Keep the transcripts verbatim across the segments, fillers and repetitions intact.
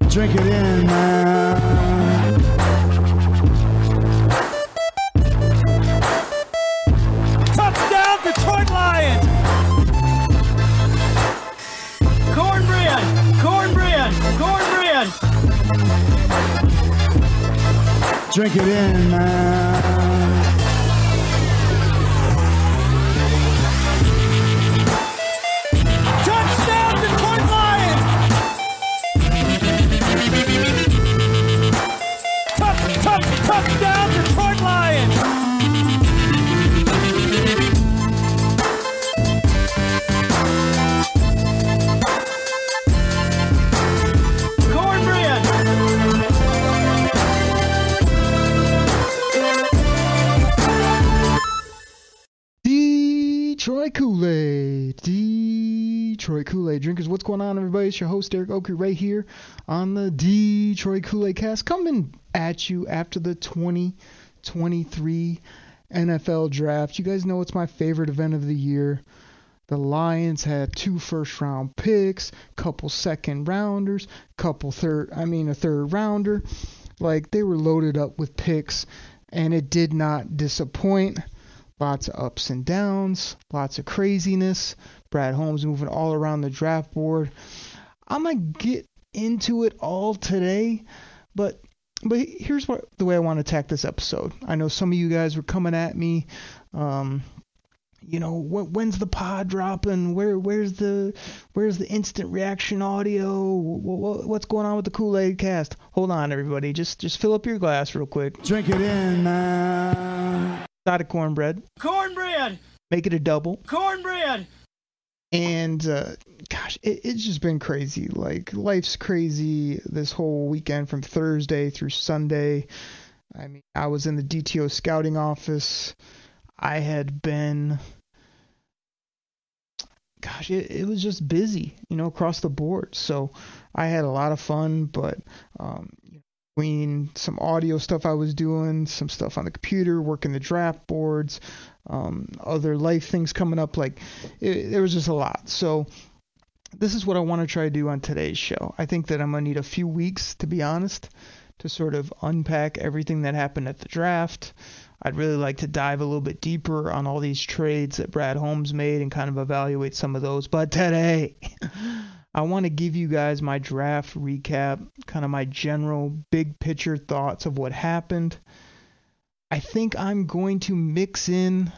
Drink it in, man. Touchdown, Detroit Lions! Cornbread! Cornbread! Cornbread! Drink it in, man. Touchdown, Detroit Lions! Touch, touch, touchdown, Detroit Lions! Cornbread! Detroit Kool-Aid. Detroit Kool-Aid drinkers. What's going on, everybody? It's your host, Derek Oakley, right here on the Detroit Kool-Aid cast, coming at you after the twenty twenty-three N F L draft. You guys know it's my favorite event of the year. The Lions had two first round picks, couple second rounders, couple third, I mean a third rounder. Like, they were loaded up with picks, and it did not disappoint. Lots of ups and downs, lots of craziness. Brad Holmes moving all around the draft board. I'm going to get into it all today, but but here's what the way I want to attack this episode. I know some of you guys were coming at me, um, you know, wh- when's the pod dropping? Where where's the where's the instant reaction audio? Wh- wh- what's going on with the Kool-Aid cast? Hold on, everybody. Just just fill up your glass real quick. Drink it in, man. Side of cornbread. Cornbread! Make it a double. Cornbread! And, uh, gosh, it, it's just been crazy. Like, life's crazy this whole weekend from Thursday through Sunday. I mean, I was in the D T O scouting office. I had been, gosh, it, it was just busy, you know, across the board. So I had a lot of fun, but, um, between some audio stuff I was doing, some stuff on the computer, working the draft boards, um, other life things coming up, like it, there was just a lot. So this is what I want to try to do on today's show. I think that I'm going to need a few weeks, to be honest, to sort of unpack everything that happened at the draft. I'd really like to dive a little bit deeper on all these trades that Brad Holmes made and kind of evaluate some of those. But today, I want to give you guys my draft recap, kind of my general big picture thoughts of what happened. I think I'm going to mix in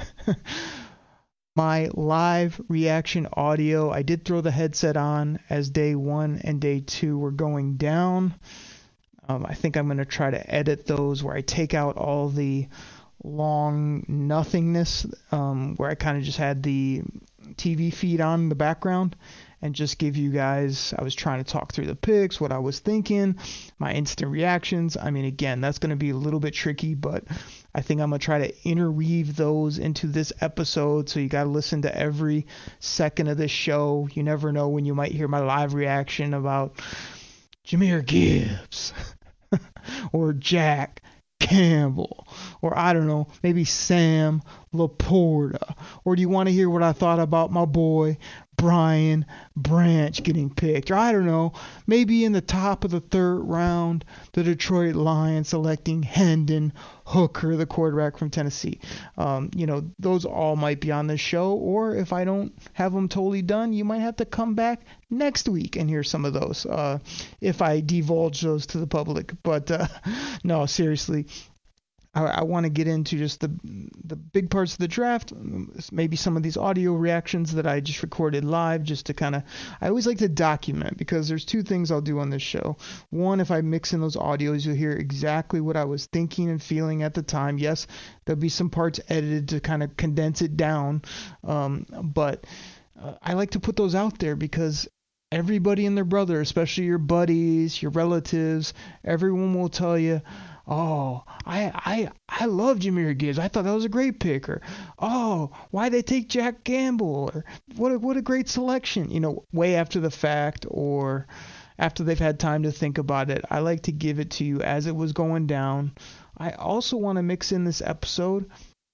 my live reaction audio. I did throw the headset on as day one and day two were going down. Um, I think I'm going to try to edit those where I take out all the long nothingness, um, where I kind of just had the T V feed on in the background, and just give you guys, I was trying to talk through the picks, what I was thinking, my instant reactions. I mean, again, that's going to be a little bit tricky, but I think I'm going to try to interweave those into this episode. So you got to listen to every second of this show. You never know when you might hear my live reaction about Jahmyr Gibbs or Jack Campbell, or I don't know, maybe Sam Laporta. Or do you want to hear what I thought about my boy Brian Branch getting picked? Or I don't know, maybe in the top of the third round, the Detroit Lions selecting Hendon Hooker, the quarterback from Tennessee. Um, you know, those all might be on this show, or if I don't have them totally done, you might have to come back next week and hear some of those, uh, if I divulge those to the public. But uh, no, seriously, I, I want to get into just the the big parts of the draft, maybe some of these audio reactions that I just recorded live, just to kind of, I always like to document, because there's two things I'll do on this show. One, if I mix in those audios, you'll hear exactly what I was thinking and feeling at the time. Yes, there'll be some parts edited to kind of condense it down, um, but uh, I like to put those out there because everybody and their brother, especially your buddies, your relatives, everyone will tell you, oh, I I I love Jahmyr Gibbs. I thought that was a great pick. Or, oh, why'd they take Jack Campbell? Or, what a, what a great selection. You know, way after the fact, or after they've had time to think about it. I like to give it to you as it was going down. I also want to mix in this episode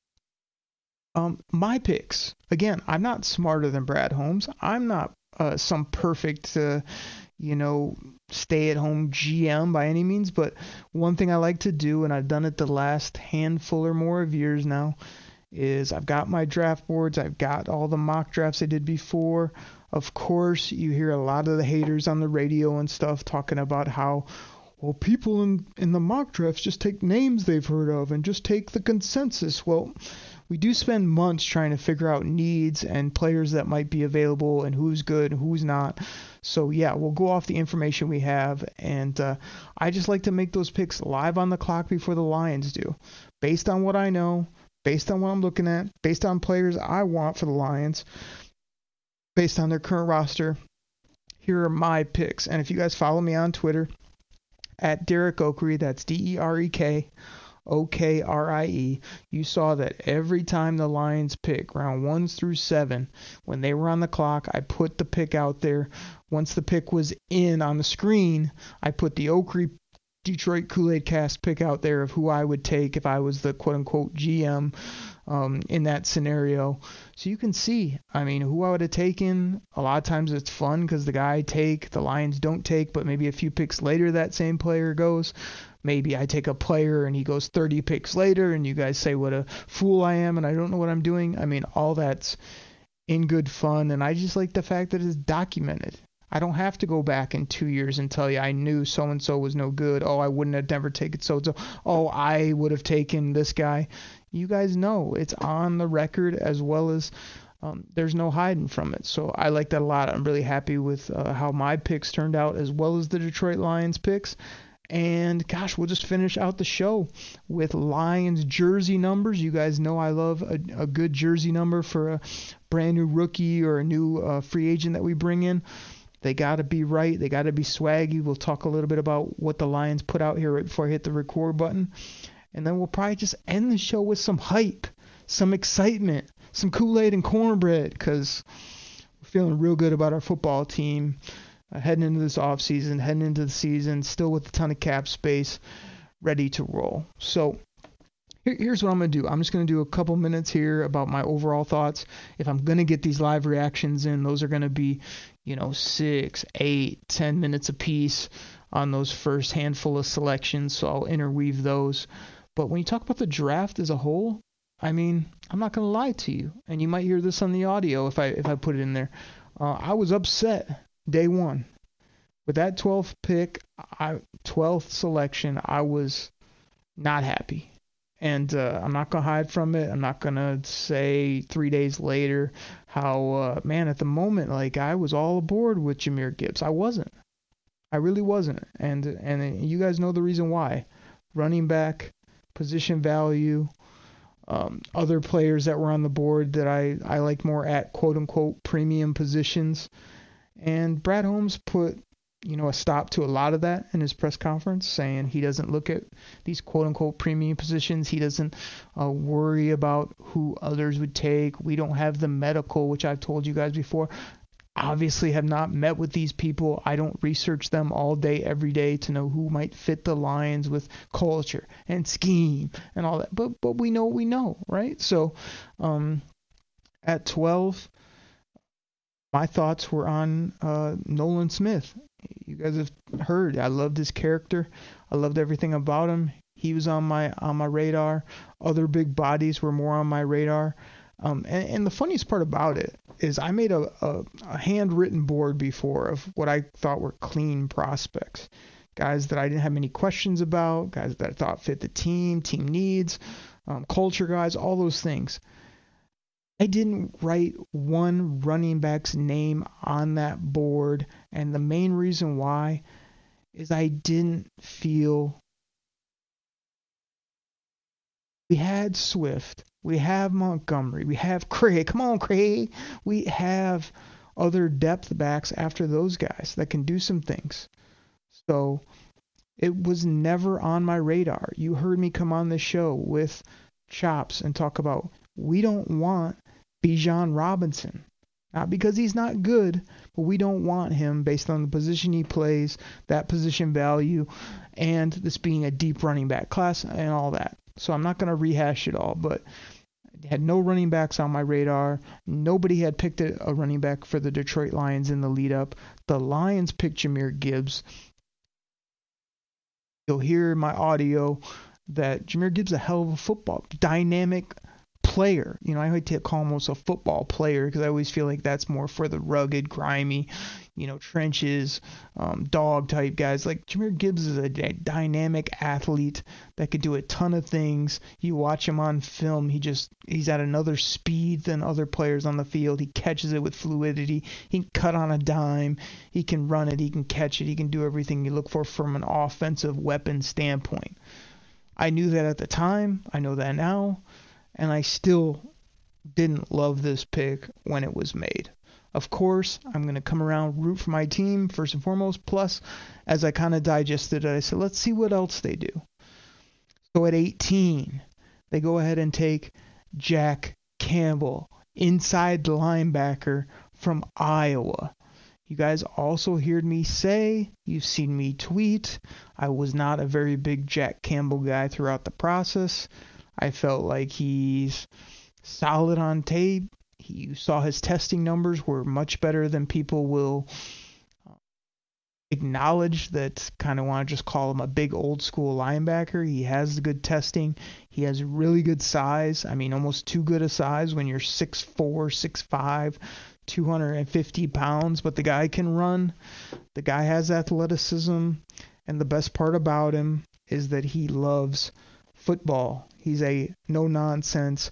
um, my picks. Again, I'm not smarter than Brad Holmes. I'm not uh, some perfect, uh, you know, stay-at-home G M by any means, but one thing I like to do, and I've done it the last handful or more of years now, is I've got my draft boards, I've got all the mock drafts I did before. Of course, you hear a lot of the haters on the radio and stuff talking about how, well, people in, in the mock drafts just take names they've heard of and just take the consensus. Well, we do spend months trying to figure out needs and players that might be available and who's good and who's not. So, yeah, we'll go off the information we have. And uh, I just like to make those picks live on the clock before the Lions do. Based on what I know, based on what I'm looking at, based on players I want for the Lions, based on their current roster, here are my picks. And if you guys follow me on Twitter, at Derek Okrie, that's D E R E K O K R I E, you saw that every time the Lions pick round ones through seven, when they were on the clock, I put the pick out there. Once the pick was in on the screen, I put the Okrie Detroit Kool-Aid Cast pick out there of who I would take if I was the quote-unquote G M um, in that scenario. So you can see, I mean, who I would have taken. A lot of times it's fun because the guy I take, the Lions don't take, but maybe a few picks later that same player goes. Maybe I take a player and he goes thirty picks later and you guys say what a fool I am and I don't know what I'm doing. I mean, all that's in good fun, and I just like the fact that it's documented. I don't have to go back in two years and tell you I knew so-and-so was no good. Oh, I wouldn't have never taken so-and-so. Oh, I would have taken this guy. You guys know it's on the record, as well as um, there's no hiding from it. So I like that a lot. I'm really happy with uh, how my picks turned out, as well as the Detroit Lions picks. And gosh, we'll just finish out the show with Lions jersey numbers. You guys know I love a, a good jersey number for a brand new rookie or a new uh, free agent that we bring in. They got to be right. They got to be swaggy. We'll talk a little bit about what the Lions put out here right before I hit the record button. And then we'll probably just end the show with some hype, some excitement, some Kool-Aid and cornbread, because we're feeling real good about our football team uh, heading into this offseason, heading into the season, still with a ton of cap space, ready to roll. So here's what I'm going to do. I'm just going to do a couple minutes here about my overall thoughts. If I'm going to get these live reactions in, those are going to be, you know, six, eight, ten minutes apiece on those first handful of selections. So I'll interweave those. But when you talk about the draft as a whole, I mean, I'm not going to lie to you. And you might hear this on the audio if I if I put it in there. Uh, I was upset day one. With that twelfth pick, I, twelfth selection, I was not happy. And uh, I'm not going to hide from it. I'm not going to say three days later how, uh, man, at the moment, like, I was all aboard with Jahmyr Gibbs. I wasn't. I really wasn't. And and you guys know the reason why. Running back, position value, um, other players that were on the board that I, I like more at quote-unquote premium positions. And Brad Holmes put, you know, a stop to a lot of that in his press conference, saying he doesn't look at these quote-unquote premium positions. He doesn't uh, worry about who others would take. We don't have the medical, which I've told you guys before. Obviously have not met with these people. I don't research them all day, every day to know who might fit the Lions with culture and scheme and all that. But but we know what we know, right? So um, at twelve, my thoughts were on uh, Nolan Smith. You guys have heard. I loved his character. I loved everything about him. He was on my on my radar. Other big bodies were more on my radar. Um, and, and the funniest part about it is I made a, a, a handwritten board before of what I thought were clean prospects. Guys that I didn't have many questions about, guys that I thought fit the team, team needs, um, culture guys, all those things. I didn't write one running back's name on that board, and the main reason why is I didn't feel we had Swift, we have Montgomery, we have Craig. Come on, Craig. We have other depth backs after those guys that can do some things. So it was never on my radar. You heard me come on this show with chops and talk about we don't want Bijan Robinson. Not because he's not good, but we don't want him based on the position he plays, that position value, and this being a deep running back class and all that. So I'm not going to rehash it all, but Had no running backs on my radar. Nobody had picked a, a running back for the Detroit Lions in the lead up. The Lions picked Jahmyr Gibbs. You'll hear in my audio that Jahmyr Gibbs is a hell of a football, dynamic player. You know, I like to call him almost a football player because I always feel like that's more for the rugged, grimy, you know, trenches, um, dog type guys. Like Jahmyr Gibbs is a d- dynamic athlete that could do a ton of things. You watch him on film, he just, he's at another speed than other players on the field. He catches it with fluidity. He can cut on a dime. He can run it. He can catch it. He can do everything you look for from an offensive weapon standpoint. I knew that at the time. I know that now. And I still didn't love this pick when it was made. Of course, I'm going to come around, root for my team first and foremost. Plus, as I kind of digested it, I said, let's see what else they do. So at eighteen, they go ahead and take Jack Campbell, inside linebacker from Iowa. You guys also heard me say, you've seen me tweet, I was not a very big Jack Campbell guy throughout the process. I felt like he's solid on tape. He, you saw his testing numbers were much better than people will acknowledge that kind of want to just call him a big old school linebacker. He has good testing. He has really good size. I mean, almost too good a size when you're six four, six five, two hundred fifty pounds, but the guy can run. The guy has athleticism, and the best part about him is that he loves football. He's a no-nonsense,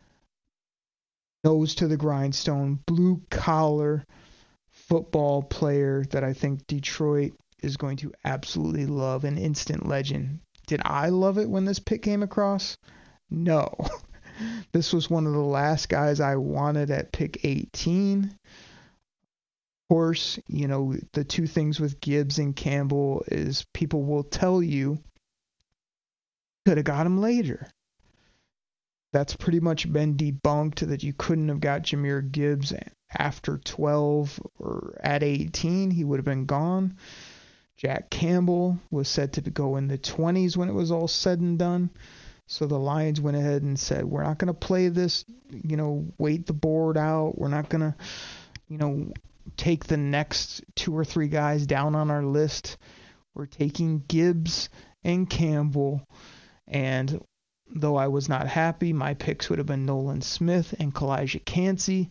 nose to the grindstone, blue-collar football player that I think Detroit is going to absolutely love, an instant legend. Did I love it when this pick came across? No. This was one of the last guys I wanted at pick eighteen. Of course, you know, the two things with Gibbs and Campbell is people will tell you could have got him later. That's pretty much been debunked, that you couldn't have got Jahmyr Gibbs after twelve or at eighteen. He would have been gone. Jack Campbell was said to go in the twenties when it was all said and done. So the Lions went ahead and said, we're not going to play this, you know, wait the board out. We're not going to, you know, take the next two or three guys down on our list. We're taking Gibbs and Campbell. And though I was not happy, my picks would have been Nolan Smith and Kalijah Kancey.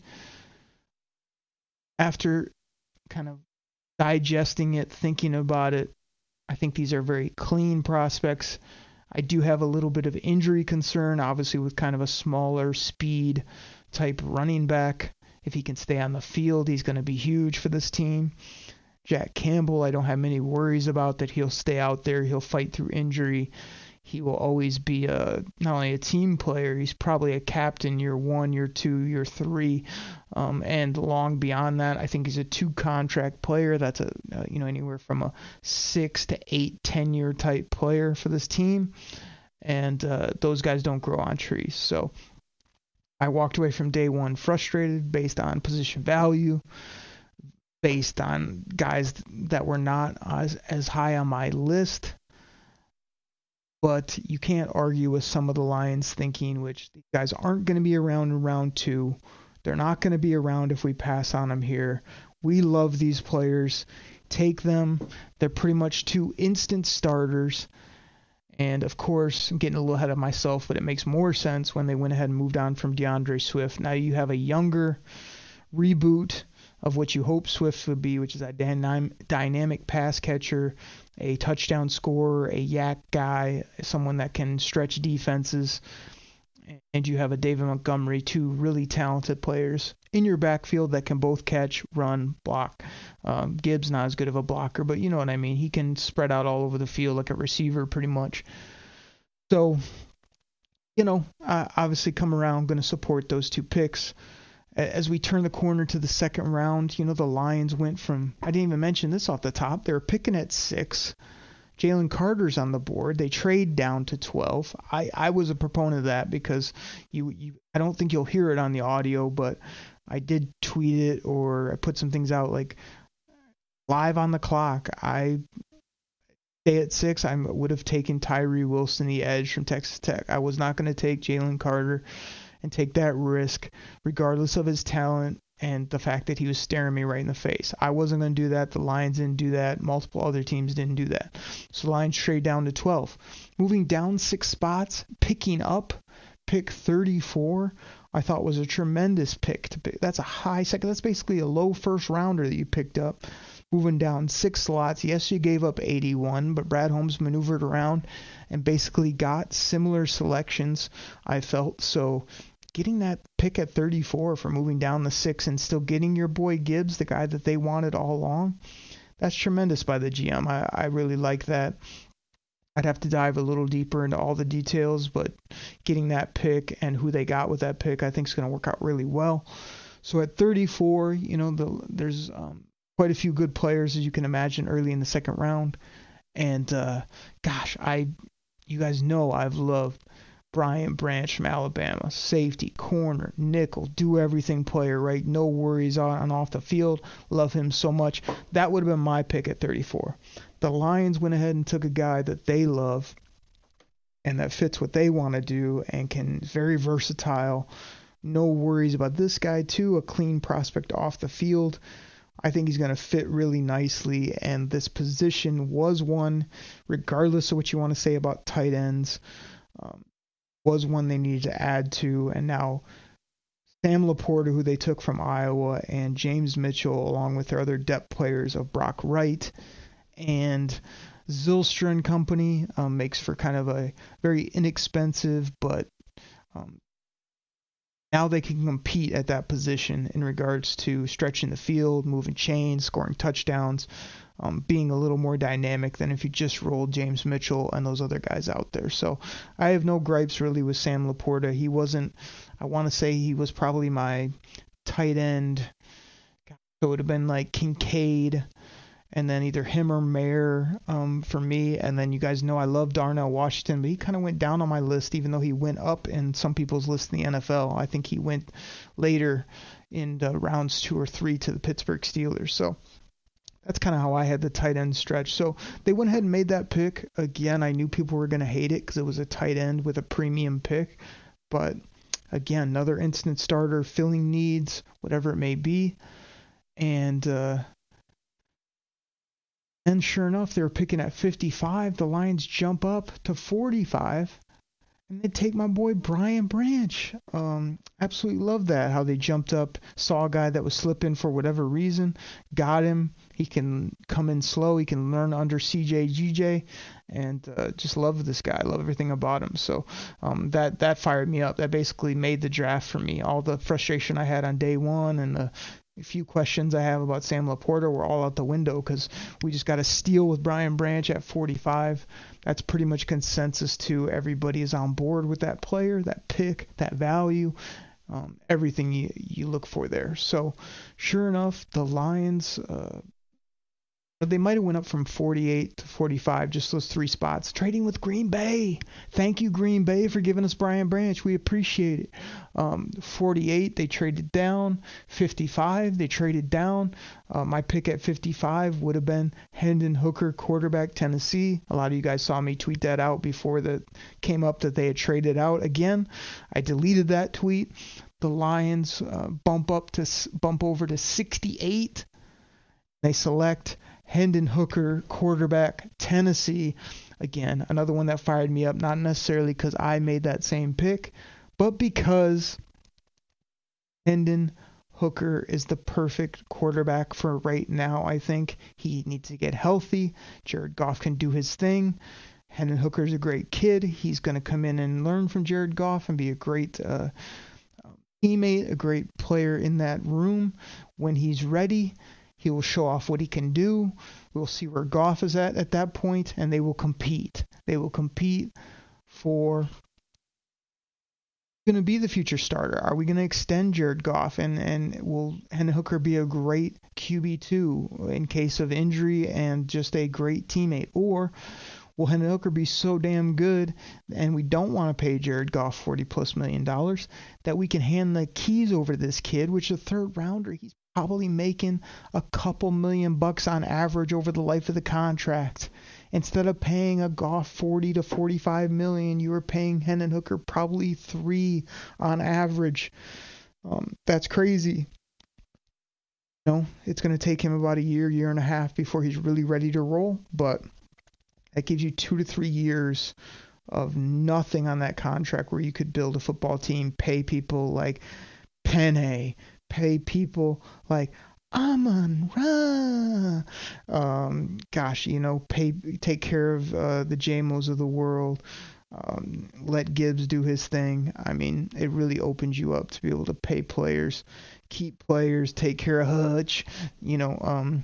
After kind of digesting it, thinking about it, I think these are very clean prospects. I do have a little bit of injury concern, obviously with kind of a smaller speed type running back. If he can stay on the field, he's going to be huge for this team. Jack Campbell, I don't have many worries about that. He'll stay out there. He'll fight through injury. He will always be a not only a team player, he's probably a captain year one, year two, year three, um, and long beyond that. I think he's a two-contract player. That's a uh, you know anywhere from a six to eight, ten-year type player for this team, and uh, those guys don't grow on trees. So I walked away from day one frustrated based on position value, based on guys that were not as, as high on my list. But you can't argue with some of the Lions thinking, which these guys aren't going to be around in round two. They're not going to be around if we pass on them here. We love these players. Take them. They're pretty much two instant starters. And, of course, I'm getting a little ahead of myself, but it makes more sense when they went ahead and moved on from DeAndre Swift. Now you have a younger reboot of what you hope Swift would be, which is a dynam- dynamic pass catcher, a touchdown scorer, a yak guy, someone that can stretch defenses. And you have a David Montgomery, two really talented players in your backfield that can both catch, run, block. Um, Gibbs not as good of a blocker, but you know what I mean. He can spread out all over the field like a receiver pretty much. So, you know, I obviously come around, going to support those two picks. As we turn the corner to the second round, you know, the Lions went from, I didn't even mention this off the top, they were picking at six. Jalen Carter's on the board. They trade down to twelve. I, I was a proponent of that because you, you I don't think you'll hear it on the audio, but I did tweet it or I put some things out like live on the clock. I stay at six. I would have taken Tyree Wilson, the edge from Texas Tech. I was not going to take Jalen Carter. and take that risk regardless of his talent and the fact that he was staring me right in the face. I wasn't going to do that. The Lions didn't do that. Multiple other teams didn't do that. So the Lions trade down to twelve. Moving down six spots, picking up pick thirty-four, I thought was a tremendous pick to pick. That's a high second. That's basically a low first rounder that you picked up. Moving down six slots. Yes, you gave up eighty-one, but Brad Holmes maneuvered around and basically got similar selections, I felt. So getting that pick at thirty-four for moving down the six and still getting your boy Gibbs, the guy that they wanted all along, that's tremendous by the G M. I, I really like that. I'd have to dive a little deeper into all the details, but getting that pick and who they got with that pick, I think is going to work out really well. So at thirty-four, you know, the, there's um, quite a few good players, as you can imagine, early in the second round. And uh, gosh, I, you guys know I've loved Brian Branch from Alabama, safety, corner, nickel, do everything player, right? No worries on and off the field. Love him so much. That would have been my pick at thirty-four. The Lions went ahead and took a guy that they love and that fits what they want to do and can very versatile. No worries about this guy too. A clean prospect off the field. I think he's going to fit really nicely, and this position was one, regardless of what you want to say about tight ends, um, was one they needed to add to. And now Sam Laporta, who they took from Iowa, and James Mitchell, along with their other depth players of Brock Wright and Zylstra and company, um, makes for kind of a very inexpensive, but um, now they can compete at that position in regards to stretching the field, moving chains, scoring touchdowns, um, being a little more dynamic than if you just rolled James Mitchell and those other guys out there. So I have no gripes really with Sam Laporta. He wasn't, I want to say he was probably my tight end. So it would have been like Kincaid, and then either him or Mayer um, for me. And then you guys know I love Darnell Washington, but he kind of went down on my list, even though he went up in some people's list in the N F L. I think he went later in the rounds two or three to the Pittsburgh Steelers. So that's kind of how I had the tight end stretch. So they went ahead and made that pick. Again, I knew people were going to hate it because it was a tight end with a premium pick. But again, another instant starter, filling needs, whatever it may be. And, uh, And sure enough, they were picking at fifty-five. The Lions jump up to forty-five, and they take my boy Brian Branch. Um, absolutely love that, how they jumped up, saw a guy that was slipping for whatever reason, got him. He can come in slow. He can learn under C J G J, and uh, just love this guy. Love everything about him. So um, that that fired me up. That basically made the draft for me. All the frustration I had on day one and the A few questions I have about Sam Laporta were all out the window because we just got a steal with Brian Branch at forty-five. That's pretty much consensus too. Everybody is on board with that player, that pick, that value, um, everything you, you look for there. So sure enough, the Lions, uh, they might have went up from forty-eight to forty-five, just those three spots. Trading with Green Bay. Thank you, Green Bay, for giving us Brian Branch. We appreciate it. Um, forty-eight, they traded down. fifty-five, they traded down. Uh, my pick at fifty-five would have been Hendon Hooker, quarterback, Tennessee. A lot of you guys saw me tweet that out before that came up that they had traded out again. I deleted that tweet. The Lions uh, bump up to bump over to sixty-eight. They select Hendon Hooker, quarterback, Tennessee. Again, another one that fired me up, not necessarily because I made that same pick, but because Hendon Hooker is the perfect quarterback for right now. I think he needs to get healthy. Jared Goff can do his thing. Hendon Hooker is a great kid. He's going to come in and learn from Jared Goff and be a great uh, teammate, a great player in that room. When he's ready, he will show off what he can do. We'll see where Goff is at at that point, and they will compete. They will compete for going to be the future starter. Are we going to extend Jared Goff, and and will Hendon Hooker be a great Q B two in case of injury and just a great teammate? Or will Hendon Hooker be so damn good, and we don't want to pay Jared Goff forty plus million dollars, that we can hand the keys over to this kid, which is a third rounder. He's probably making a couple million bucks on average over the life of the contract. instead of paying a Goff forty to forty-five million, you were paying Hendon Hooker probably three on average. Um, that's crazy. You know, it's going to take him about a year, year and a half before he's really ready to roll, but that gives you two to three years of nothing on that contract where you could build a football team, pay people like Penny, pay people like Amon-Ra, um, gosh, you know, pay, take care of uh, the J M Os of the world, um, let Gibbs do his thing. I mean, it really opens you up to be able to pay players, keep players, take care of Hutch, you know, um,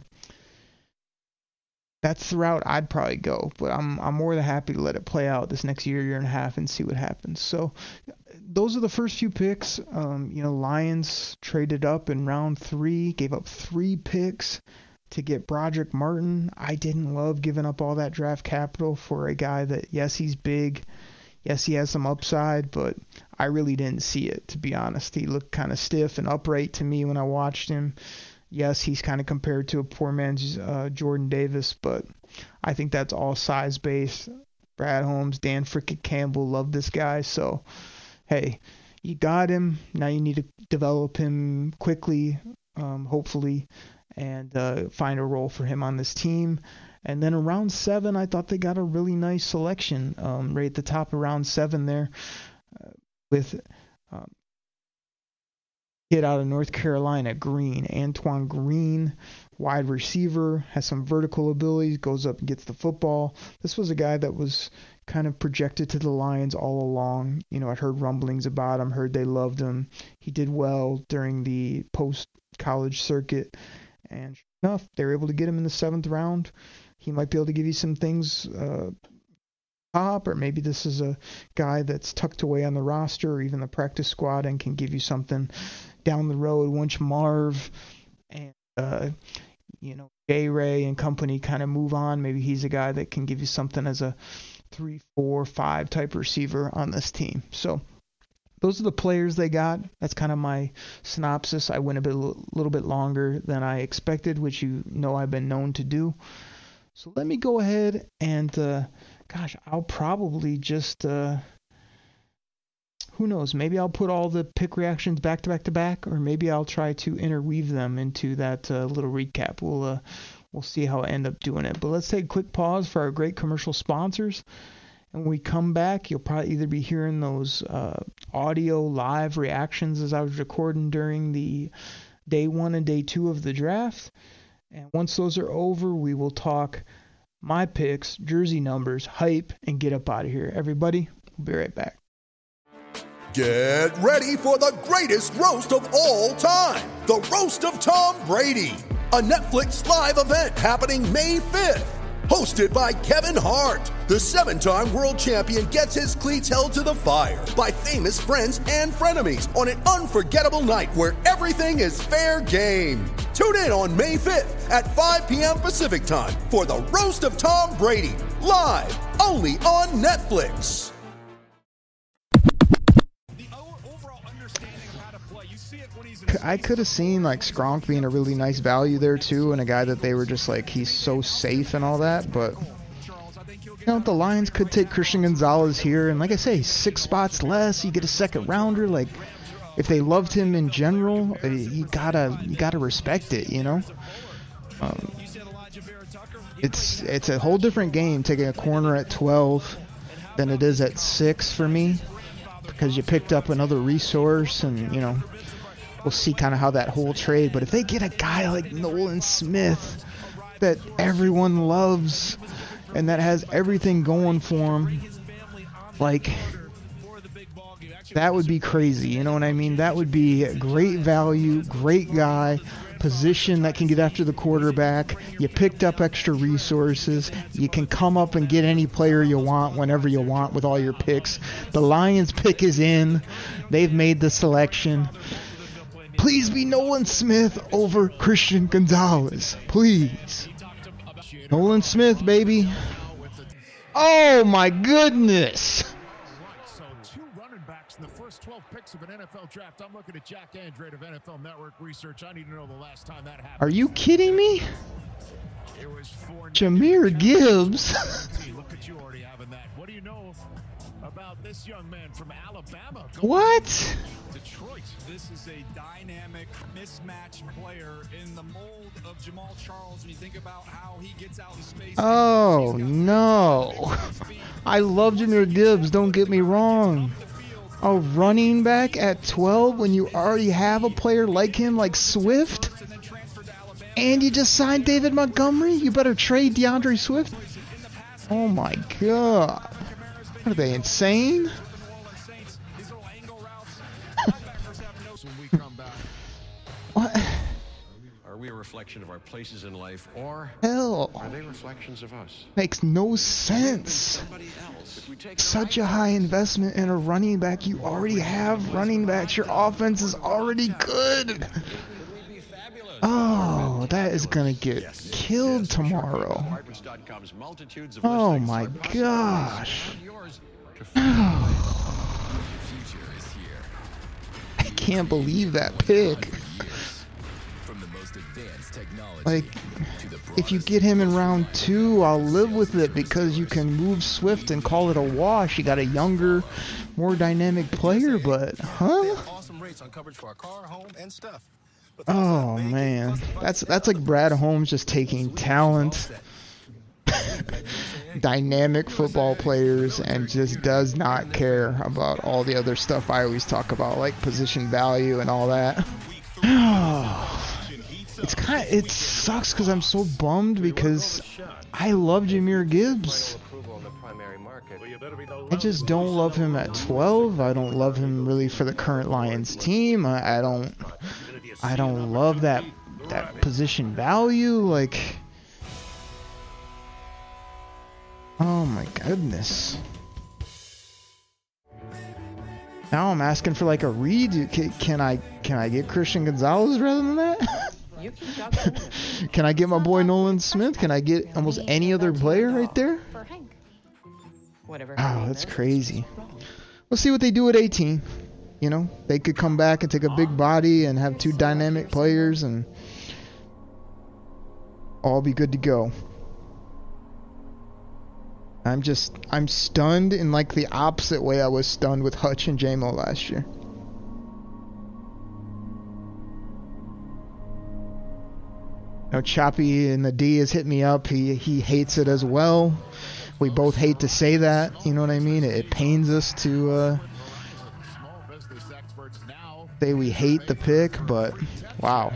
that's the route I'd probably go, but I'm I'm more than happy to let it play out this next year, year and a half, and see what happens. So those are the first few picks. Um, you know, Lions traded up in round three, gave up three picks to get Broderick Martin. I didn't love giving up all that draft capital for a guy that, yes, he's big, yes, he has some upside, but I really didn't see it, to be honest. He looked kind of stiff and upright to me when I watched him. Yes, he's kind of compared to a poor man's uh, Jordan Davis, but I think that's all size-based. Brad Holmes, Dan frickin' Campbell love this guy, so hey, you got him. Now you need to develop him quickly, um, hopefully, and uh, find a role for him on this team. And then around seven, I thought they got a really nice selection um, right at the top of round seven there uh, with um, kid out of North Carolina, Green, Antoine Green, wide receiver, has some vertical abilities, goes up and gets the football. This was a guy that was kind of projected to the Lions all along. You know, I'd heard rumblings about him, heard they loved him. He did well during the post-college circuit, and sure enough, they were able to get him in the seventh round. He might be able to give you some things uh, top, or maybe this is a guy that's tucked away on the roster or even the practice squad and can give you something down the road once Marv and uh, you know, J-Ray and company kind of move on. Maybe he's a guy that can give you something as a three, four, five type receiver on this team. So those are the players they got. That's kind of my synopsis. I went a bit, a little bit longer than I expected, which you know I've been known to do. So let me go ahead and, uh, gosh, I'll probably just, uh, who knows, maybe I'll put all the pick reactions back to back to back, or maybe I'll try to interweave them into that uh, little recap. We'll, uh, we'll see how I end up doing it. But let's take a quick pause for our great commercial sponsors. And when we come back, you'll probably either be hearing those uh, audio live reactions as I was recording during the day one and day two of the draft. And once those are over, we will talk my picks, jersey numbers, hype, and get up out of here. Everybody, we'll be right back. Get ready for the greatest roast of all time, the Roast of Tom Brady, a Netflix live event happening May fifth. Hosted by Kevin Hart, the seven-time world champion gets his cleats held to the fire by famous friends and frenemies on an unforgettable night where everything is fair game. Tune in on May fifth at five p.m. Pacific time for the Roast of Tom Brady, live only on Netflix. I could have seen like Skronk being a really nice value there too, and a guy that they were just like, he's so safe and all that, but you know, the Lions could take Christian Gonzalez here, and like I say, six spots less, you get a second rounder. Like, if they loved him in general, you gotta you gotta respect it, you know. Um, it's it's a whole different game taking a corner at twelve than it is at six for me, because you picked up another resource, and you know, we'll see kind of how that whole trade. But if they get a guy like Nolan Smith that everyone loves and that has everything going for him, like, that would be crazy. You know what I mean? That would be great value, great guy, position that can get after the quarterback. You picked up extra resources. You can come up and get any player you want whenever you want with all your picks. The Lions pick is in. They've made the selection. Please be Nolan Smith over Christian Gonzalez. Please. Nolan Smith, baby. Oh, my goodness. So two running backs in the first twelve picks of an N F L draft. I'm looking at Jack Andrade of N F L Network Research. I need to know the last time that happened. Are you kidding me? Jahmyr Gibbs. this young man from Alabama. What? Detroit. This is a dynamic mismatch player in the mold of Jamal Charles. When you think about how he gets out in space. Oh no. I love Jahmyr Gibbs, don't get me wrong. A running back at twelve when you already have a player like him, like Swift? And you just signed David Montgomery? You better trade DeAndre Swift? Oh my god. What are they, insane? What? Are we a reflection of our places in life, or Hell. are they reflections of us? Makes no sense. Such a high investment in a running back. You already have running backs. Your offense is already good. Oh, that is gonna get killed tomorrow. Oh my gosh. I can't believe that pick. Like, if you get him in round two, I'll live with it because you can move Swift and call it a wash. You got a younger, more dynamic player, but huh? Oh man, that's that's like Brad Holmes just taking talent, dynamic football players, and just does not care about all the other stuff I always talk about, like position value and all that. It's kind of, it sucks because I'm so bummed because I love Jahmyr Gibbs. I just don't love him at twelve. I don't love him really for the current Lions team. I, I don't. I don't love that that position value. Like, oh my goodness. Now I'm asking for like a redo. Can, can I can I get Christian Gonzalez rather than that? Can I get my boy Nolan Smith? Can I get almost any other player right there? Oh, that's crazy. We'll see what they do at eighteen. You know, they could come back and take a big body and have two dynamic players and all be good to go. I'm just, I'm stunned in like the opposite way I was stunned with Hutch and J M O last year. You know, Choppy in the D has hit me up. He he hates it as well. We both hate to say that. You know what I mean? It, it pains us to uh, say we hate the pick, but wow.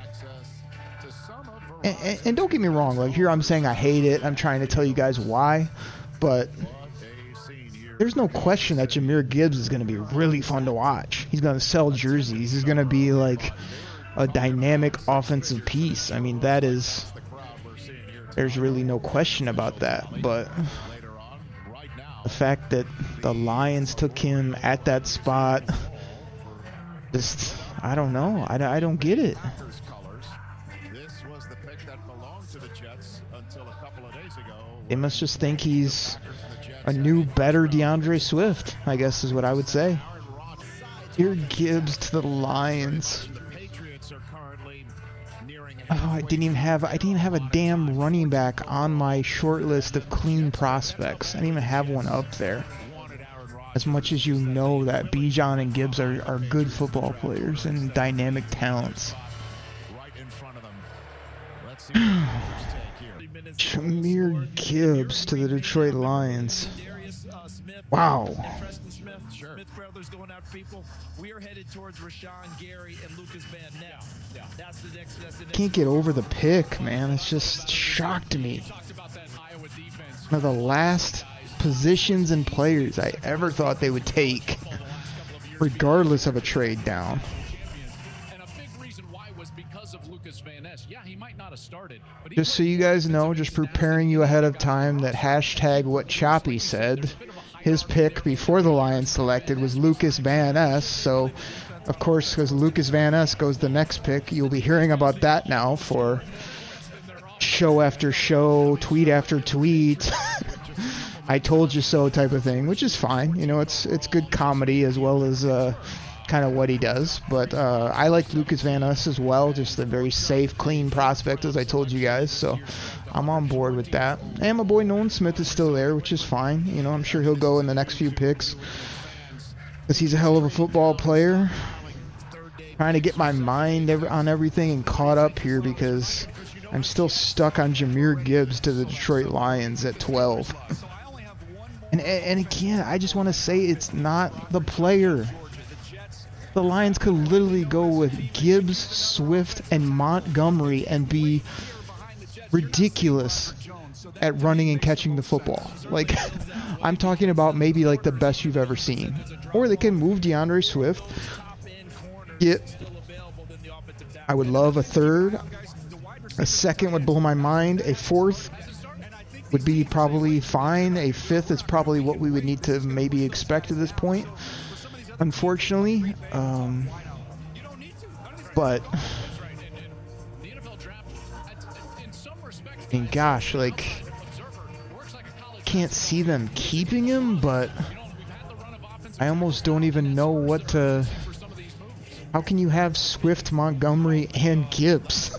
And, and, and don't get me wrong. Like here, I'm saying I hate it. I'm trying to tell you guys why, but there's no question that Jahmyr Gibbs is going to be really fun to watch. He's going to sell jerseys. He's going to be like a dynamic offensive piece. I mean, that is, there's really no question about that. But the fact that the Lions took him at that spot, just, I don't know. I, I don't get it. They must just think he's a new, better DeAndre Swift, I guess is what I would say. Here, Gibbs to the Lions. Oh, I didn't even have I didn't even have a damn running back on my short list of clean prospects. I didn't even have one up there. As much as you know that Bijan and Gibbs are, are good football players and dynamic talents. Jahmyr Gibbs to the Detroit Lions. Wow. Can't get over the pick, man. It's just shocked me. One of the last positions and players I ever thought they would take, regardless of a trade down. Just so you guys know, just preparing you ahead of time, that hashtag what Choppy said, his pick before the Lions selected was Lucas Van Ness. So, of course, because Lucas Van Ness goes the next pick, you'll be hearing about that now for show after show, tweet after tweet. I told you so type of thing, which is fine. You know, it's it's good comedy as well as uh, kind of what he does. But uh, I like Lucas Van Ness as well, just a very safe, clean prospect, as I told you guys. So I'm on board with that. And my boy Nolan Smith is still there, which is fine. You know, I'm sure he'll go in the next few picks because he's a hell of a football player. Trying to get my mind on everything and caught up here because I'm still stuck on Jahmyr Gibbs to the Detroit Lions at twelve. and and again, I just want to say it's not the player. The Lions could literally go with Gibbs, Swift, and Montgomery and be ridiculous at running and catching the football. Like, I'm talking about maybe like the best you've ever seen. Or they can move DeAndre Swift. Get, I would love a third. A second would blow my mind. A fourth would be probably fine. A fifth is probably what we would need to maybe expect at this point, unfortunately. Um, but, I mean, gosh, like, can't see them keeping him, but I almost don't even know what to... How can you have Swift, Montgomery, and Gibbs?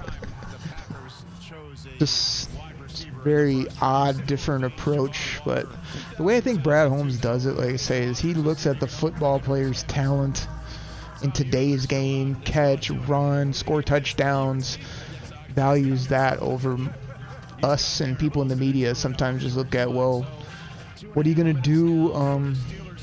Just very odd, different approach. But the way I think Brad Holmes does it, like I say, is he looks at the football player's talent in today's game, catch, run, score touchdowns, values that over us and people in the media. Sometimes just look at, well, what are you going to do? Um,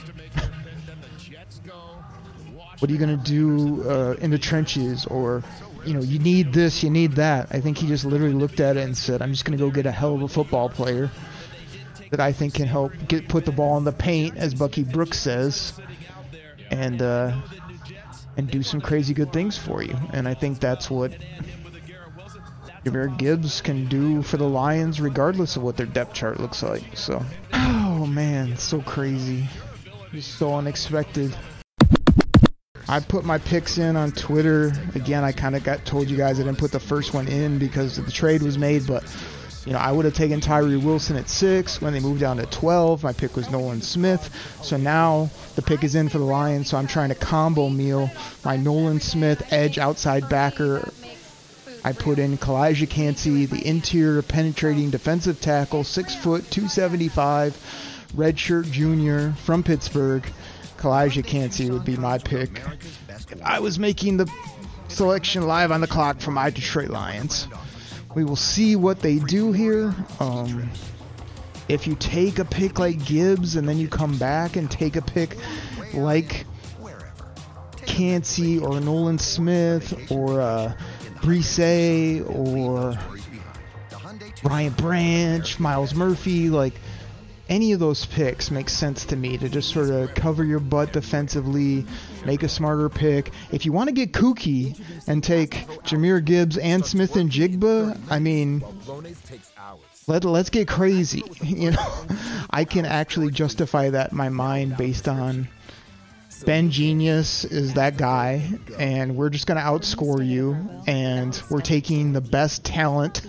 What are you going to do uh, in the trenches? Or, you know, you need this, you need that. I think he just literally looked at it and said, I'm just going to go get a hell of a football player that I think can help get put the ball in the paint, as Bucky Brooks says, and uh, and do some crazy good things for you. And I think that's what Jahmyr Gibbs can do for the Lions, regardless of what their depth chart looks like. So, oh man, so crazy. Just so unexpected. I put my picks in on Twitter. Again, I kind of got told you guys I didn't put the first one in because the trade was made, but you know, I would have taken Tyree Wilson at six. When they moved down to twelve, my pick was Nolan Smith. So now the pick is in for the Lions, so I'm trying to combo meal my Nolan Smith edge outside backer. I put in Kalijah Kancey, the interior penetrating defensive tackle, six foot, two seventy-five, redshirt junior from Pittsburgh. Kalijah Kancey would be my pick if I was making the selection live on the clock for my Detroit Lions. We will see what they do here. Um, if you take a pick like Gibbs and then you come back and take a pick like Kancey or Nolan Smith or uh, Brise or Ryan Branch, Miles Murphy, like, any of those picks makes sense to me to just sort of cover your butt defensively, make a smarter pick. If you want to get kooky and take Jahmyr Gibbs and Smith and Jigba, I mean, let, let's get crazy. You know, I can actually justify that in my mind based on Ben Genius is that guy, and we're just going to outscore you, and we're taking the best talent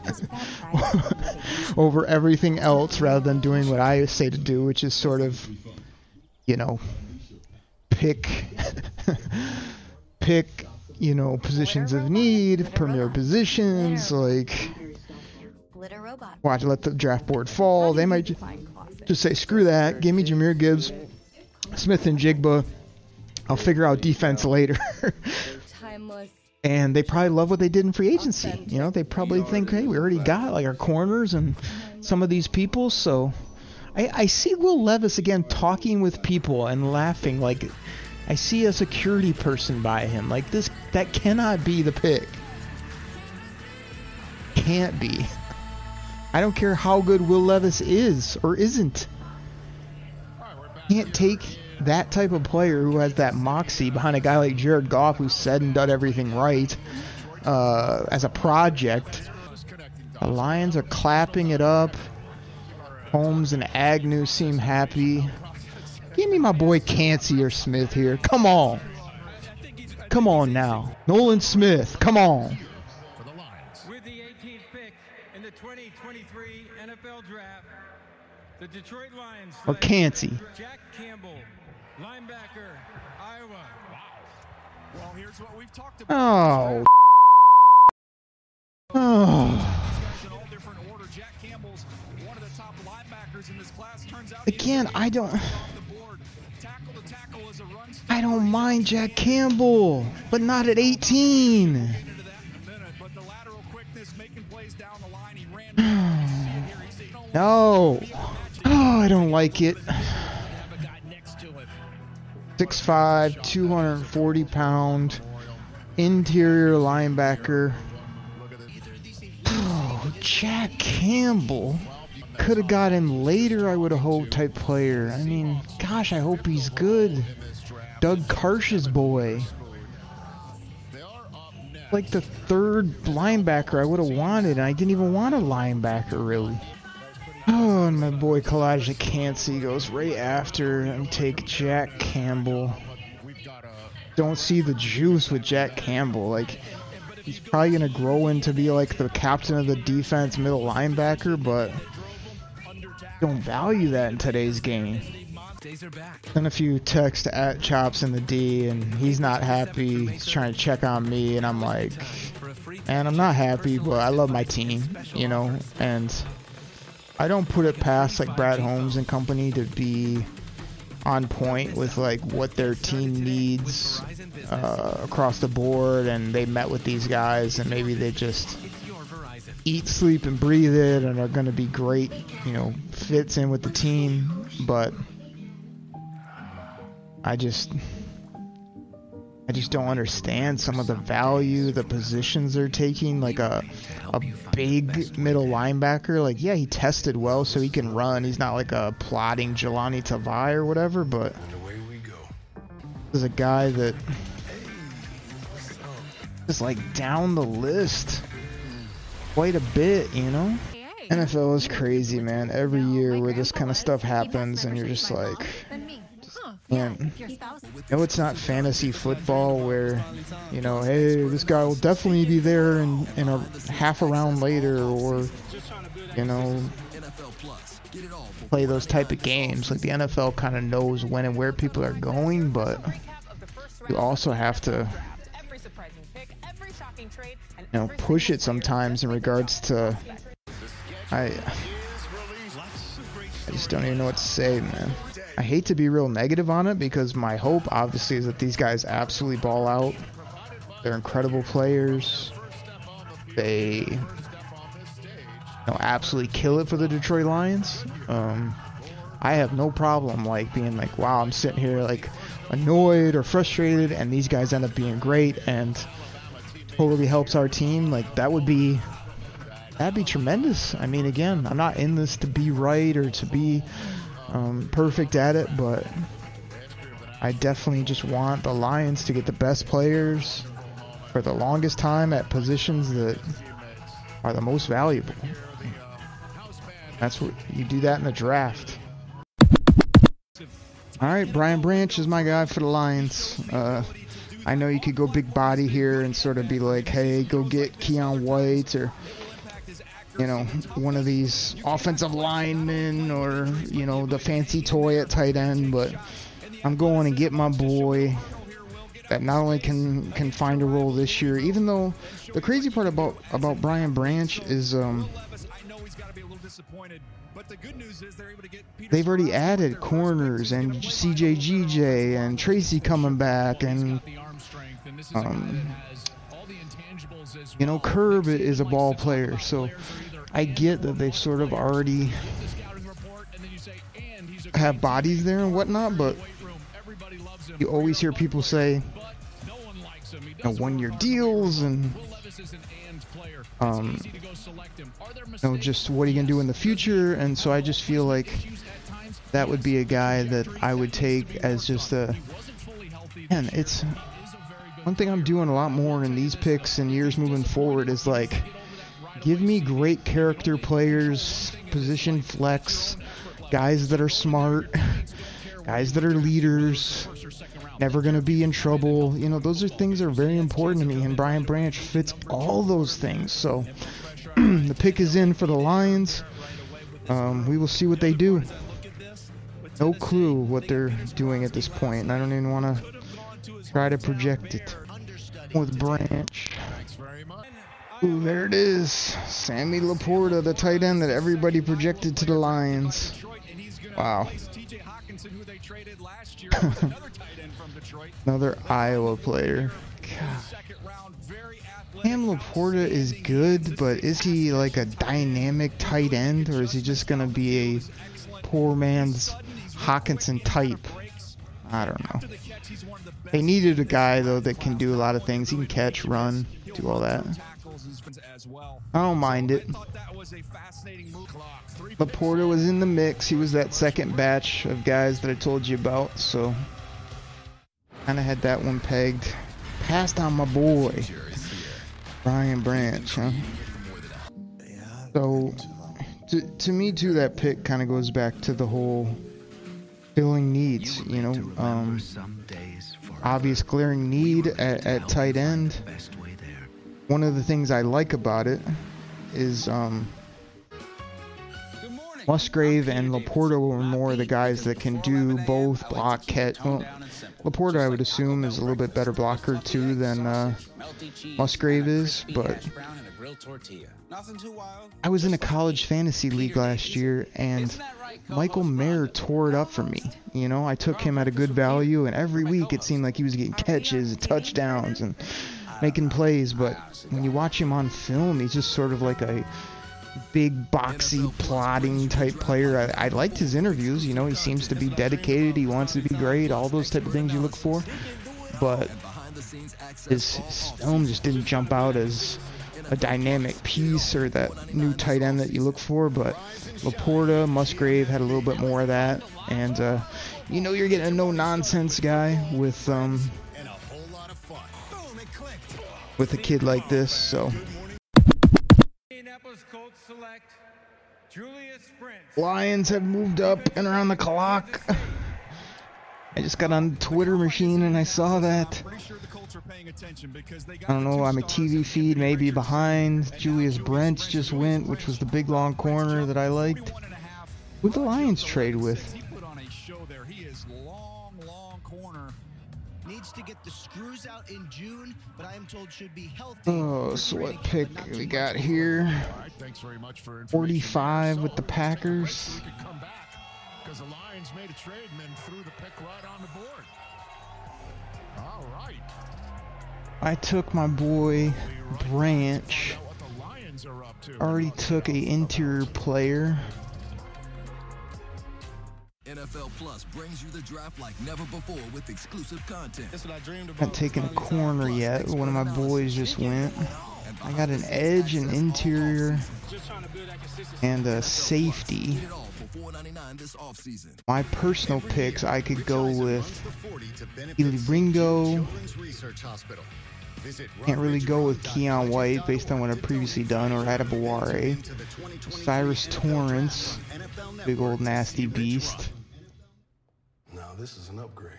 over everything else rather than doing what I say to do, which is sort of, you know, pick, pick, you know, positions of need, premier positions, like, watch, let the draft board fall. They might just, just say, screw that, give me Jahmyr Gibbs, Smith and Jigba. I'll figure out defense later. And they probably love what they did in free agency. You know, they probably think, hey, we already got like our corners and some of these people. So I, I see Will Levis again talking with people and laughing. Like, I see a security person by him. Like, this, that cannot be the pick. Can't be. I don't care how good Will Levis is or isn't. Can't take that type of player who has that moxie behind a guy like Jared Goff, who said and done everything right uh, as a project. The Lions are clapping it up. Holmes and Agnew seem happy. Give me my boy Kancey or Smith here. Come on. Come on now. Nolan Smith, come on. With the eighteenth pick in the twenty twenty-three N F L Draft, the Detroit Lions Or Kancey. Jack Campbell, linebacker, Iowa. Well, here's what we've talked Oh. about. Oh. Jack Campbell's one of the top linebackers in this class. Turns out Again, I don't I don't mind Jack Campbell, but not at eighteen. No. Oh, I don't like it. six five, two hundred forty pound interior linebacker. Oh, Jack Campbell. Could have got him later, I would have hoped, type player. I mean, gosh, I hope he's good. Doug Karsh's boy. Like the third linebacker I would have wanted, and I didn't even want a linebacker, really. Oh, and my boy Kalijah Kancey goes right after and take Jack Campbell. Don't see the juice with Jack Campbell. Like, he's probably going to grow into be like the captain of the defense, middle linebacker, but don't value that in today's game. Then a few texts at Chops in the D, and he's not happy. He's trying to check on me, and I'm like, man, I'm not happy, but I love my team, you know, and I don't put it past like Brad Holmes and company to be on point with like what their team needs uh, across the board, and they met with these guys, and maybe they just eat, sleep, and breathe it, and are going to be great, you know, fits in with the team, but I just, I just don't understand some of the value, the positions they're taking. Like a, a big middle linebacker. Like, yeah, he tested well, so he can run. He's not like a plodding Jelani Tavai or whatever. But this is a guy that is like down the list quite a bit, you know. N F L is crazy, man. Every year where this kind of stuff happens, and you're just like. And you know, it's not fantasy football where, you know, hey, this guy will definitely be there in, in a half a round later, or, you know, play those type of games. Like, the N F L kind of knows when and where people are going, but you also have to, you know, push it sometimes in regards to, I, I just don't even know what to say, man. I hate to be real negative on it, because my hope obviously is that these guys absolutely ball out. They're incredible players. They, you know, absolutely kill it for the Detroit Lions. Um, I have no problem like being like, wow, I'm sitting here like annoyed or frustrated, and these guys end up being great and totally helps our team. Like, that would be that'd be tremendous. I mean, again, I'm not in this to be right or to be Um, perfect at it, but I definitely just want the Lions to get the best players for the longest time at positions that are the most valuable. That's what you do that in the draft. All right, Brian Branch is my guy for the Lions. Uh, I know you could go big body here and sort of be like, hey, go get Keon White, or you know, one of these offensive linemen, or, you know, the fancy toy at tight end, but I'm going to get my boy that not only can can find a role this year, even though the crazy part about about Brian Branch is um they've already added corners and C J G J and Tracy coming back, and um you know, Curb is a ball player, so I get that they've sort of already have bodies there and whatnot, but you always hear people say, you know, one-year deals and um, you know, just what are you gonna do in the future? And so I just feel like that would be a guy that I would take as just a, man, it's one thing I'm doing a lot more in these picks and years moving forward is like, give me great character players, position flex, guys that are smart, guys that are leaders, never going to be in trouble. You know, those are things that are very important to me, and Brian Branch fits all those things. So the pick is in for the Lions. Um, we will see what they do. No clue what they're doing at this point, and I don't even want to Try to project it with Branch. Thanks very much. Ooh, there it is. Sammy Laporta, the tight end that everybody projected to the Lions. Wow. Another Iowa player. God. Sam Laporta is good, but is he like a dynamic tight end, or is he just going to be a poor man's Hawkinson type? I don't know. They needed a guy, though, that can do a lot of things. He can catch, run, do all that. I don't mind it. Laporta was in the mix. He was that second batch of guys that I told you about, so kind of had that one pegged. Passed on my boy, Brian Branch, huh? So, to, to me, too, that pick kind of goes back to the whole filling needs, you know, um, obvious glaring need at, at tight end. One of the things I like about it is um, Musgrave and Laporta were more the guys that can do both block, catch. Well, Laporta, I would assume, is a little bit better blocker too than uh, Musgrave is, but I was in a college fantasy league last year, and Michael Mayer tore it up for me. You know, I took him at a good value, and every week it seemed like he was getting catches, touchdowns, and making plays, but when you watch him on film, he's just sort of like a big, boxy, plodding type player. I, I liked his interviews, you know, he seems to be dedicated, he wants to be great, all those type of things you look for, but his, his film just didn't jump out as a dynamic piece or that new tight end that you look for. But Laporta, Musgrave had a little bit more of that, and uh, you know you're getting a no-nonsense guy with um, with a kid like this, so. Lions have moved up and are on the clock. I just got on the Twitter machine and I saw that. I don't know, I'm a T V feed maybe behind. Julius Brent just went, which was the big long corner that I liked. Who'd the Lions trade with? To get the screws out in June, but I am told should be healthy. Oh, so what pick we got here? forty-five with the Packers. Because the Lions made a trade and then threw the pick right on the board. All right. I took my boy Branch. Already took a interior player. N F L Plus brings you the draft like never before with exclusive content. Not taking a corner yet. One of my boys just went. I got an edge, an interior, and a safety. My personal picks, I could go with Eli Ringo. Can't really go with Keon White based on what I've previously done, or Adebaware. Cyrus Torrance, big old nasty beast. Now this is an upgrade.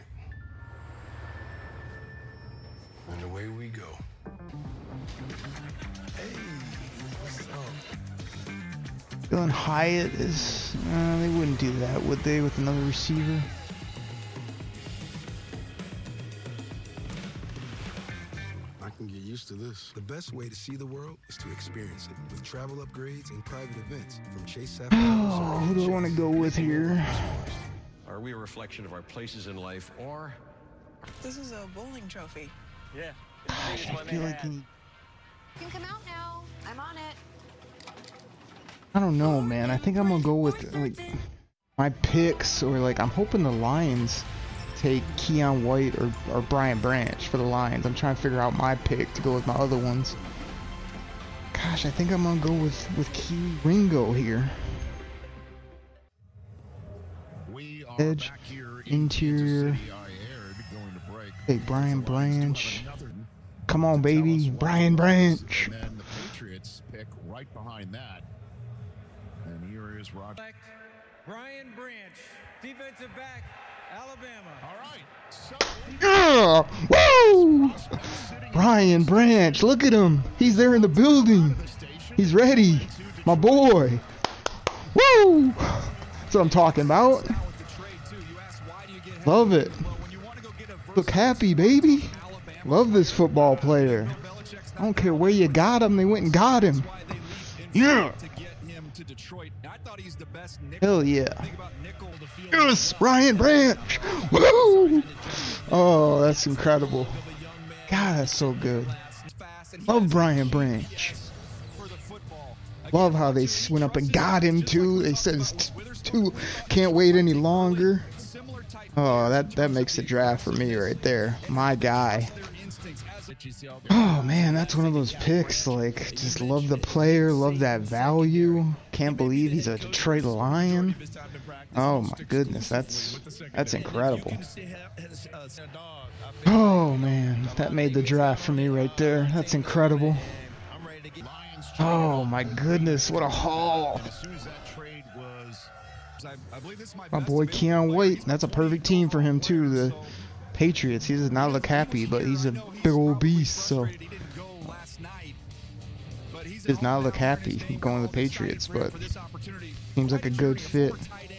And away we go. Hey, what's up? Dylan Hyatt is, uh, they wouldn't do that, would they, with another receiver? I can get used to this. The best way to see the world is to experience it with travel upgrades and private events from Chase. Oh, who do I want to go with here? Are we a reflection of our places in life, or? This is a bowling trophy. Yeah. Gosh, I feel like he... You can come out now. I'm on it. I don't know, man. I think I'm gonna go with like my picks, or like I'm hoping the Lions take Keon White or, or Brian Branch for the Lions. I'm trying to figure out my pick to go with my other ones. Gosh, I think I'm gonna go with with Key Ringo here. Edge, interior. Hey, Brian Branch. Come on, baby, Brian Branch. And the Patriots pick right behind that. And here is Roger. Brian Branch, defensive back, Alabama. All right. So Yeah! Woo! Brian Branch, look at him. He's there in the building. He's ready. My boy. Woo! That's what I'm talking about. Love it. Look happy, baby. Love this football player. I don't care where you got him. They went and got him. Yeah. Hell yeah. Yes, Brian Branch. Woo! Oh, that's incredible. God, that's so good. Love Brian Branch. Love how they went up and got him too. They said it's too, can't wait any longer. Oh, that that makes the draft for me right there. My guy. Oh man, that's one of those picks. Like, just love the player, love that value. Can't believe he's a Detroit Lion. Oh my goodness, that's that's incredible. Oh man, that made the draft for me right there. That's incredible. Oh my goodness, what a haul. My boy Keon Waite, that's a perfect team for him too. The Patriots. He does not look happy, but he's a big old beast, so he does not look happy going to the Patriots, but seems like a good fit.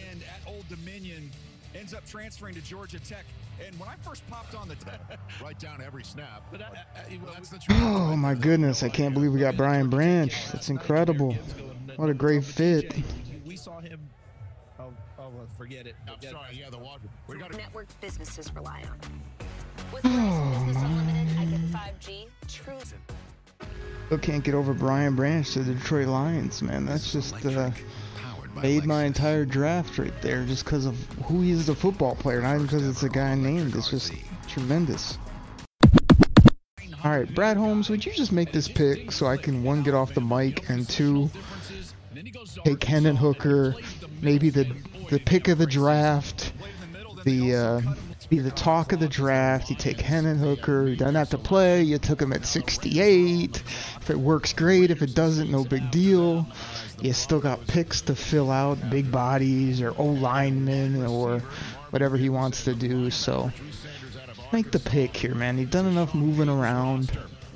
Ends up transferring to Georgia Tech, and when I first popped on the right down every snap. Oh my goodness, I can't believe we got Brian Branch. That's incredible. What a great fit. We saw him. Oh, oh forget it. I'm sorry, yeah, the water. We got network businesses rely on. With Oh, Business man. Unlimited, I get five G. True. Still can't get over Brian Branch to the Detroit Lions, man. That's just uh, made my entire draft right there just because of who he is as a football player, not even because it's a guy named. It's just tremendous. All right, Brad Holmes, would you just make this pick so I can, one, get off the mic, and two, take Hendon Hooker, maybe the the pick of the draft, the uh, be the talk of the draft. You take Hendon Hooker, he doesn't have to play. You took him at sixty-eight. If it works, great. If it doesn't, no big deal. You still got picks to fill out, big bodies or O linemen or whatever he wants to do. So make the pick here, man. He's done enough moving around.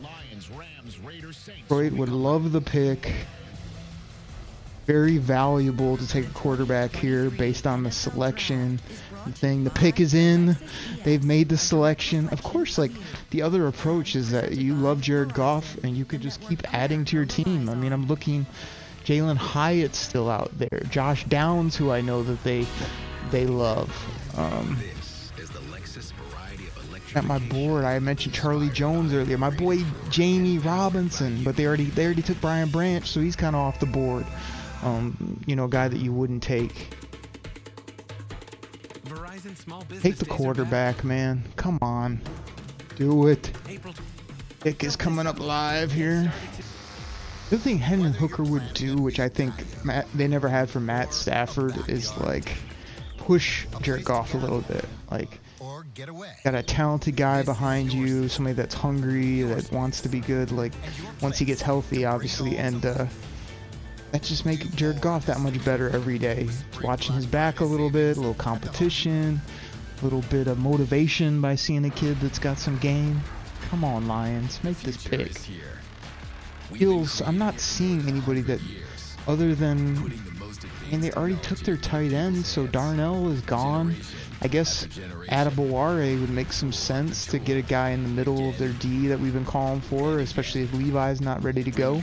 Detroit would love the pick. Very valuable to take a quarterback here based on the selection thing. The pick is in. They've made the selection. Of course, like, the other approach is that you love Jared Goff and you could just keep adding to your team. I mean, I'm looking, Jalen Hyatt's still out there. Josh Downs, who I know that they they love. Um, at my board, I mentioned Charlie Jones earlier. My boy Jamie Robinson, but they already they already took Brian Branch, so he's kind of off the board. Um, you know, a guy that you wouldn't take. Take the quarterback, man. Come on. Do it. Pick is coming up live here. The other thing Hendon Hooker would do, which I think Matt, they never had for Matt Stafford, is like push Jared Goff a little bit. Like, got a talented guy behind you, somebody that's hungry, that wants to be good, like, once he gets healthy, obviously, and uh, that just make Jared Goff that much better every day. Watching his back a little bit, a little competition, a little bit of motivation by seeing a kid that's got some game. Come on, Lions, make this pick. Feels, I'm not seeing anybody that, other than, I mean, they already took their tight end, so Darnell is gone. I guess Adebaware would make some sense to get a guy in the middle of their D that we've been calling for, especially if Levi's not ready to go.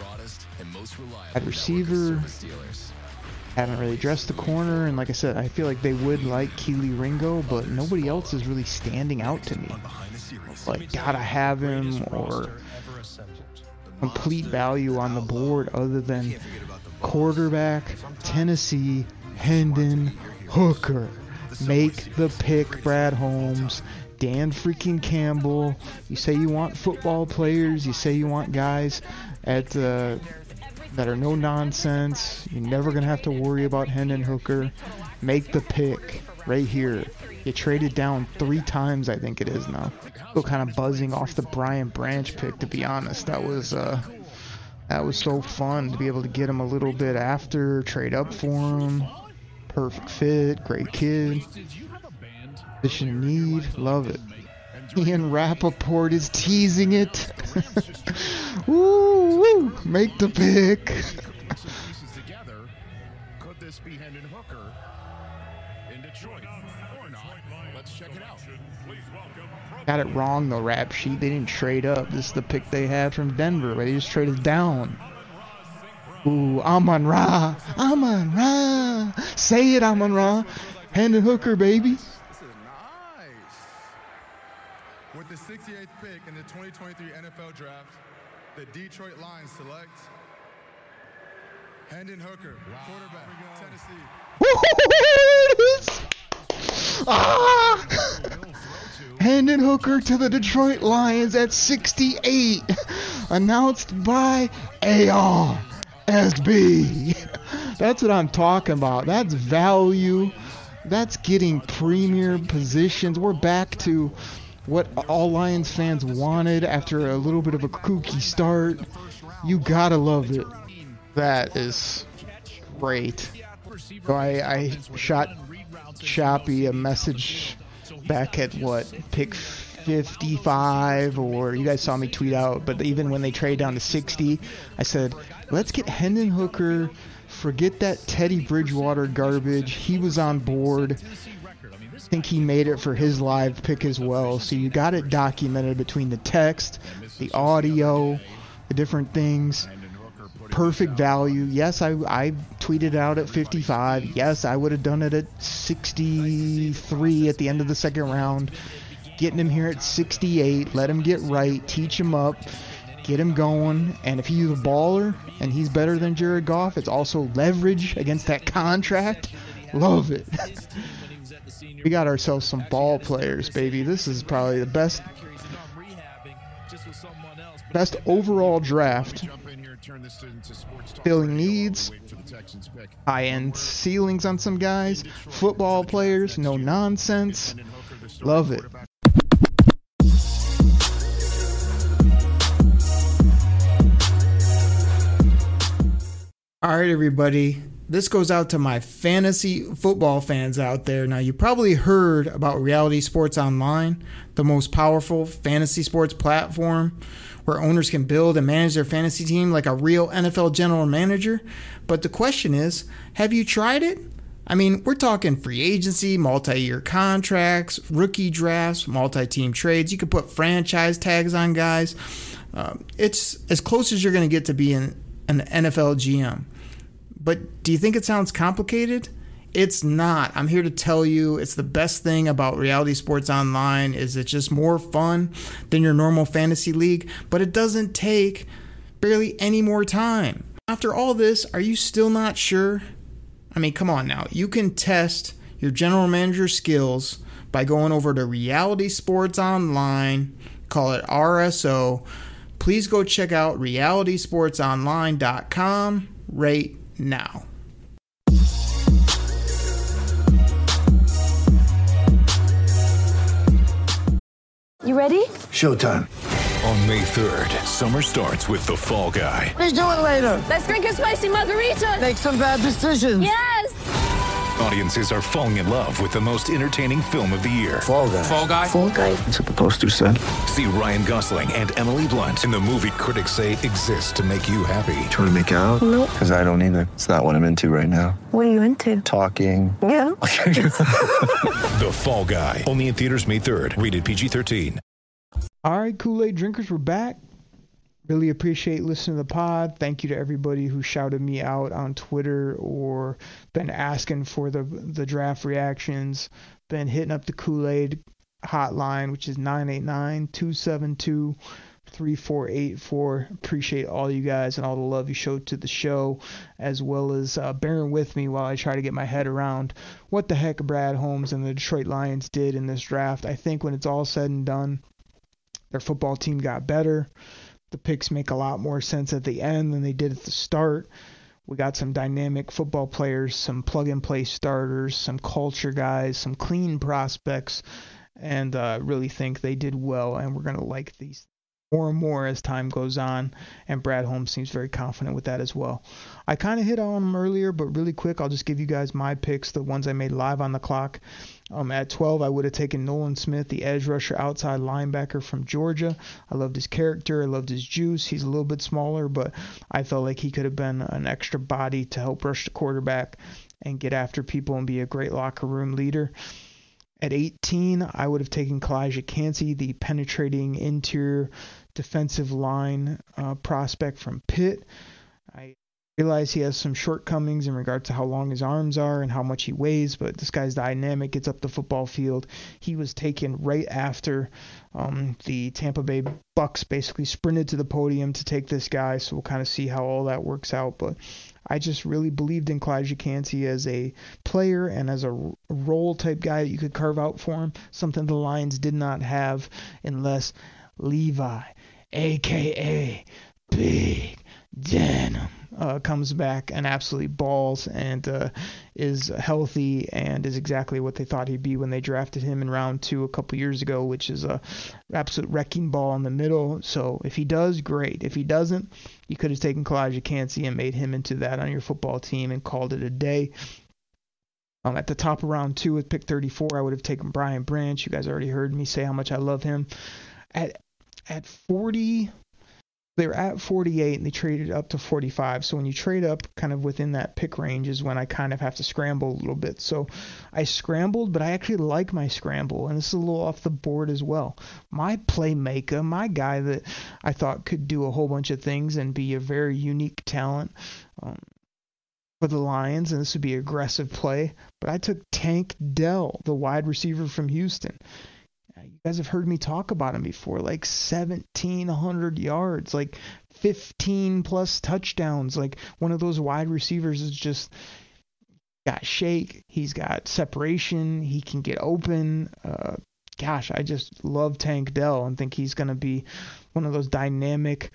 At receiver, haven't really addressed the corner, and like I said, I feel like they would like Keely Ringo, but nobody else is really standing out to me. Like, gotta have him, or complete value on the board other than quarterback, Tennessee, Hendon Hooker. Make the pick, Brad Holmes. Dan freaking Campbell. You say you want football players, you say you want guys at uh, that are no nonsense. You're never gonna have to worry about Hendon Hooker. Make the pick right here. You traded down three times, I think it is now. Still kind of buzzing off the Brian Branch pick, to be honest. That was uh, that was so fun to be able to get him a little bit after, trade up for him. Perfect fit, great kid. Position of need, love it. Ian Rappaport is teasing it. Woo, woo, make the pick. Could this be Hendon Hooker? in Detroit. Or not. Let's check it out. Got it wrong though, Rap Sheet. They didn't trade up. This is the pick they had from Denver, but they just traded down. Ooh, Amon Ra. Amon Ra. Say it, Amon Ra. Hendon Hooker, baby. This is nice. With the sixty-eighth pick in the twenty twenty-three N F L Draft, the Detroit Lions select Hendon Hooker, quarterback, Tennessee. Ah! Hendon Hooker to the Detroit Lions at sixty-eight. Announced by A R S B. That's what I'm talking about. That's value. That's getting premier positions. We're back to what all Lions fans wanted after a little bit of a kooky start. You gotta love it. That is great. So I, I shot Choppy a message back at what, pick fifty-five, or you guys saw me tweet out, but even when they trade down to sixty, I said, let's get Hendon Hooker, forget that Teddy Bridgewater garbage. He was on board. I think he made it for his live pick as well. So you got it documented between the text, the audio, the different things. Perfect value. Yes, I, I tweeted out at fifty-five. Yes, I would have done it at sixty-three at the end of the second round. Getting him here at sixty-eight. Let him get right. Teach him up. Get him going. And if he's a baller and he's better than Jared Goff, it's also leverage against that contract. Love it. We got ourselves some ball players, baby. This is probably the best best overall draft. Filling needs, high-end ceilings on some guys, football players, no nonsense. Love it. All right, everybody. This goes out to my fantasy football fans out there. Now, you probably heard about Reality Sports Online, the most powerful fantasy sports platform where owners can build and manage their fantasy team like a real N F L general manager. But the question is, have you tried it? I mean, we're talking free agency, multi-year contracts, rookie drafts, multi-team trades. You can put franchise tags on guys. Uh, it's as close as you're going to get to being an N F L G M. But do you think it sounds complicated? It's not. I'm here to tell you it's the best thing about Reality Sports Online is it's just more fun than your normal fantasy league, but it doesn't take barely any more time. After all this, are you still not sure? I mean, come on now. You can test your general manager skills by going over to Reality Sports Online, call it R S O. Please go check out reality sports online dot com right now. You ready? Showtime. On May third, summer starts with The Fall Guy. Let's do it later. Let's drink a spicy margarita. Make some bad decisions. Yes. Audiences are falling in love with the most entertaining film of the year. Fall Guy. Fall Guy. Fall Guy. That's what the poster said. See Ryan Gosling and Emily Blunt in the movie critics say exists to make you happy. Trying to make it out? Nope. Because I don't either. It's not what I'm into right now. What are you into? Talking. Yeah. The Fall Guy. Only in theaters May third. Rated P G thirteen. All right, Kool-Aid drinkers, we're back. Really appreciate listening to the pod. Thank you to everybody who shouted me out on Twitter or been asking for the the draft reactions, been hitting up the Kool-Aid hotline, which is nine eight nine, two seven two, three four eight four. Appreciate all you guys and all the love you showed to the show, as well as uh, bearing with me while I try to get my head around what the heck Brad Holmes and the Detroit Lions did in this draft. I think when it's all said and done, their football team got better. The picks make a lot more sense at the end than they did at the start. We got some dynamic football players, some plug-and-play starters, some culture guys, some clean prospects, and uh, really think they did well, and we're going to like these more and more as time goes on, and Brad Holmes seems very confident with that as well. I kind of hit on them earlier, but really quick, I'll just give you guys my picks, the ones I made live on the clock. Um, at twelve, I would have taken Nolan Smith, the edge rusher, outside linebacker from Georgia. I loved his character. I loved his juice. He's a little bit smaller, but I felt like he could have been an extra body to help rush the quarterback. and get after people and be a great locker room leader. At eighteen, I would have taken Kalijah Kancey, the penetrating interior defensive line uh, prospect from Pitt. I realize he has some shortcomings in regard to how long his arms are and how much he weighs, but this guy's dynamic, gets up the football field. He was taken right after um, the Tampa Bay Bucks basically sprinted to the podium to take this guy, so we'll kind of see how all that works out. But I just really believed in Kalijah Kancey as a player and as a role type guy that you could carve out for him, something the Lions did not have unless Levi, a k a. Big Denim, uh, comes back and absolutely balls and uh, is healthy and is exactly what they thought he'd be when they drafted him in round two a couple years ago, which is a absolute wrecking ball in the middle. So if he does, great. If he doesn't, you could have taken Kalijah Kancey and made him into that on your football team and called it a day. Um, at the top of round two with pick thirty-four, I would have taken Brian Branch. You guys already heard me say how much I love him. At at forty... They were at forty-eight and they traded up to forty-five. So when you trade up kind of within that pick range is when I kind of have to scramble a little bit. So I scrambled, but I actually like my scramble. And this is a little off the board as well. My playmaker, my guy that I thought could do a whole bunch of things and be a very unique talent um, for the Lions. And this would be aggressive play. But I took Tank Dell, the wide receiver from Houston. You guys have heard me talk about him before, like seventeen hundred yards, like fifteen plus touchdowns. Like one of those wide receivers is just got shake. He's got separation. He can get open. Uh, gosh, I just love Tank Dell and think he's going to be one of those dynamic,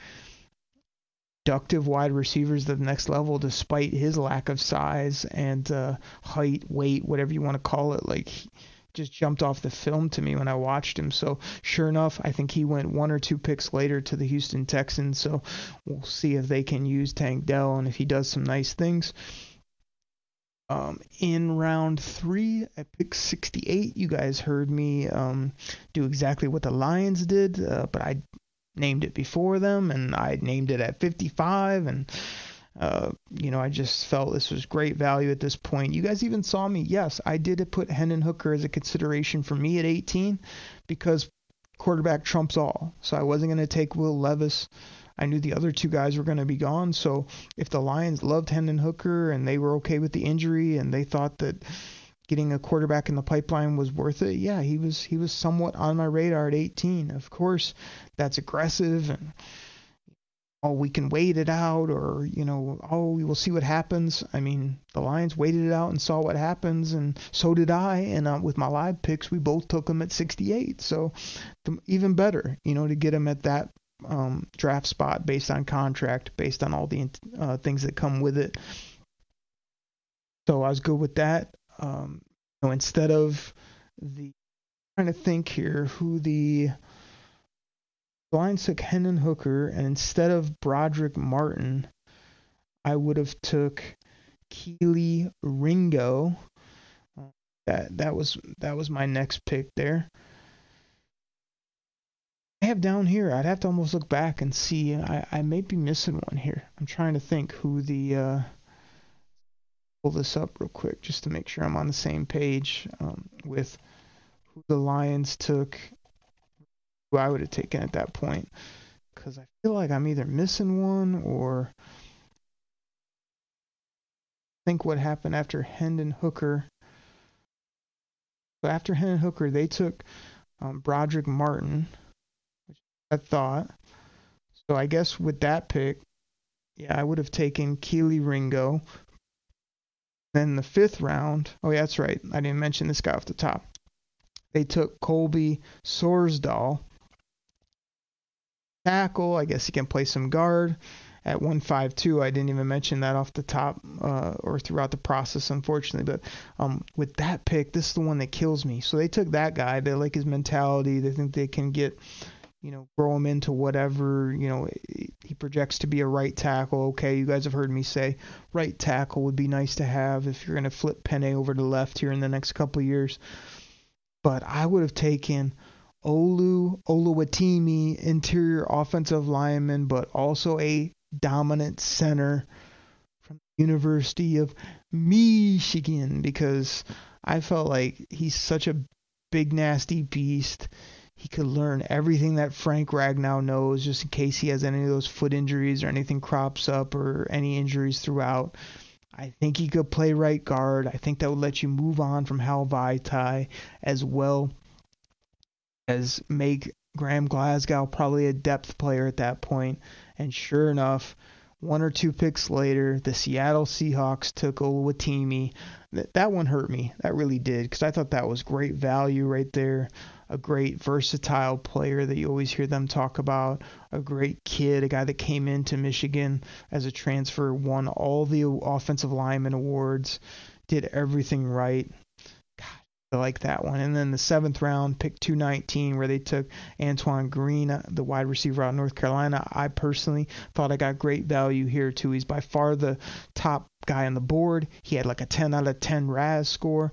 productive wide receivers at the next level, despite his lack of size and uh, height, weight, whatever you want to call it. Like, just jumped off the film to me when I watched him. So sure enough, I think he went one or two picks later to the Houston Texans. So we'll see if they can use Tank Dell and if he does some nice things. Um, in round three at pick sixty-eight, you guys heard me um, do exactly what the Lions did, uh, but I named it before them, and I named it at fifty-five, and Uh, you know, I just felt this was great value at this point. You guys even saw me. Yes, I did put Hendon Hooker as a consideration for me at eighteen because quarterback trumps all. So I wasn't going to take Will Levis. I knew the other two guys were going to be gone. So if the Lions loved Hendon Hooker and they were okay with the injury and they thought that getting a quarterback in the pipeline was worth it, yeah, he was he was somewhat on my radar at eighteen. Of course, that's aggressive and oh, we can wait it out, or, you know, oh, we will see what happens. I mean, the Lions waited it out and saw what happens, and so did I. And uh, with my live picks, we both took them at sixty-eight. So the, even better, you know, to get them at that um, draft spot based on contract, based on all the uh, things that come with it. So I was good with that. Um, you know, instead of the, I'm trying to think here who the Lions took Hendon Hooker, and instead of Broderick Martin, I would have took Kelee Ringo. That that was that was my next pick there. I have down here, I'd have to almost look back and see. I, I may be missing one here. I'm trying to think who the uh, pull this up real quick just to make sure I'm on the same page um, with who the Lions took. I would have taken at that point, because I feel like I'm either missing one or think what happened after Hendon Hooker. So after Hendon Hooker, they took um, Broderick Martin, which I thought. So I guess with that pick, yeah, I would have taken Kelee Ringo. Then the fifth round, oh yeah, that's right, I didn't mention this guy off the top. They took Colby Sorsdal. Tackle, I guess he can play some guard at one fifty-two. I didn't even mention that off the top uh, or throughout the process, unfortunately. But um, with that pick, this is the one that kills me. So they took that guy. They like his mentality. They think they can get, you know, grow him into whatever. You know, he projects to be a right tackle. Okay, you guys have heard me say right tackle would be nice to have if you're going to flip Penei over to left here in the next couple of years. But I would have taken Olu Oluwatimi, interior offensive lineman, but also a dominant center from University of Michigan, because I felt like he's such a big, nasty beast. He could learn everything that Frank Ragnow knows, just in case he has any of those foot injuries or anything crops up or any injuries throughout. I think he could play right guard. I think that would let you move on from Hal Vaitai, as well as make Graham Glasgow probably a depth player at that point. And sure enough, one or two picks later, the Seattle Seahawks took Oluwatimi. That, that one hurt me. That really did, because I thought that was great value right there. A great versatile player that you always hear them talk about. A great kid, a guy that came into Michigan as a transfer, won all the offensive lineman awards, did everything right. God, I like that one. And then the seventh round, pick two nineteen, where they took Antoine Green, the wide receiver out of North Carolina. I personally thought I got great value here too. He's by far the top guy on the board. He had like a ten out of ten R A S score.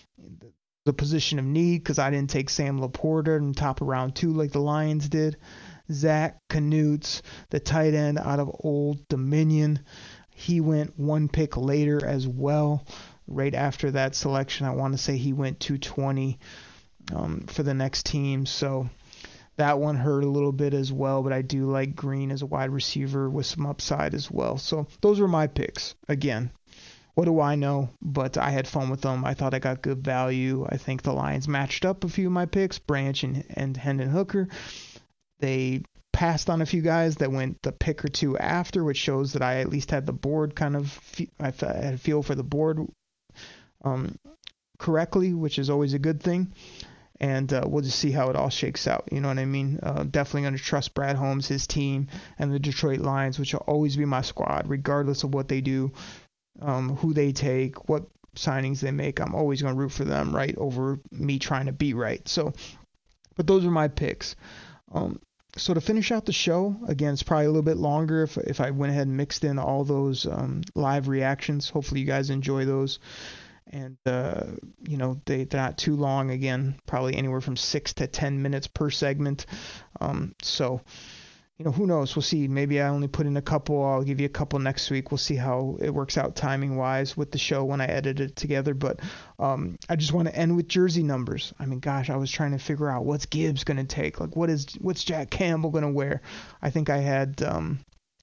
The position of need, because I didn't take Sam Laporta in top of round two like the Lions did. Zach Knutz, the tight end out of Old Dominion, he went one pick later as well. Right after that selection, I want to say he went two twenty um, for the next team. So that one hurt a little bit as well, but I do like Green as a wide receiver with some upside as well. So those were my picks. Again, what do I know? But I had fun with them. I thought I got good value. I think the Lions matched up a few of my picks, Branch and, and Hendon Hooker. They passed on a few guys that went the pick or two after, which shows that I at least had the board kind of, I had a feel for the board um, correctly, which is always a good thing. And uh, we'll just see how it all shakes out. You know what I mean? Uh, definitely going to trust Brad Holmes, his team, and the Detroit Lions, which will always be my squad, regardless of what they do. Um, who they take, what signings they make. I'm always going to root for them, right, over me trying to be right. So, but those are my picks. Um, so to finish out the show, again, it's probably a little bit longer if if I went ahead and mixed in all those um, live reactions. Hopefully you guys enjoy those. And, uh, you know, they, they're not too long. Again, probably anywhere from six to ten minutes per segment. Um, so... You know, who knows? We'll see. Maybe I only put in a couple. I'll give you a couple next week. We'll see how it works out timing-wise with the show when I edit it together. But um, I just want to end with jersey numbers. I mean, gosh, I was trying to figure out what's Gibbs going to take. Like, what is what's Jack Campbell going to wear? I think I had um,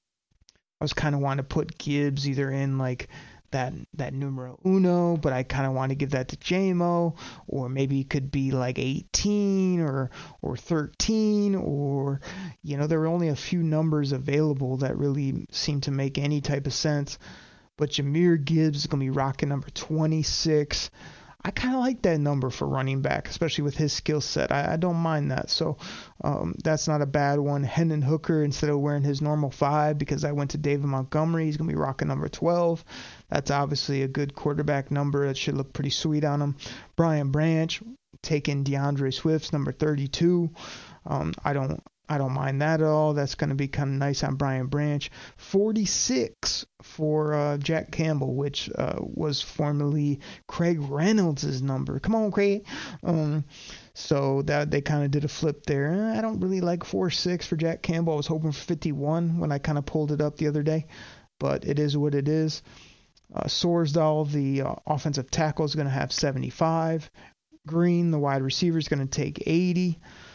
– I was kind of wanting to put Gibbs either in, like, that that numero uno, but I kind of want to give that to J-Mo, or maybe it could be like eighteen or or thirteen, or, you know, there were only a few numbers available that really seemed to make any type of sense. But Jahmyr Gibbs is going to be rocking number twenty-six. I kind of like that number for running back, especially with his skill set. I, I don't mind that. So um, that's not a bad one. Hendon Hooker, instead of wearing his normal five, because I went to David Montgomery, he's going to be rocking number twelve. That's obviously a good quarterback number. That should look pretty sweet on him. Brian Branch, taking DeAndre Swift's number thirty-two. Um, I don't I don't mind that at all. That's going to be kind of nice on Brian Branch. forty-six for uh, Jack Campbell, which uh, was formerly Craig Reynolds' number. Come on, Craig. Um, so that they kind of did a flip there. I don't really like four six for Jack Campbell. I was hoping for fifty-one when I kind of pulled it up the other day, but it is what it is. Uh, Sorsdahl, the uh, offensive tackle, is going to have seventy-five. Green, the wide receiver, is going to take eighty.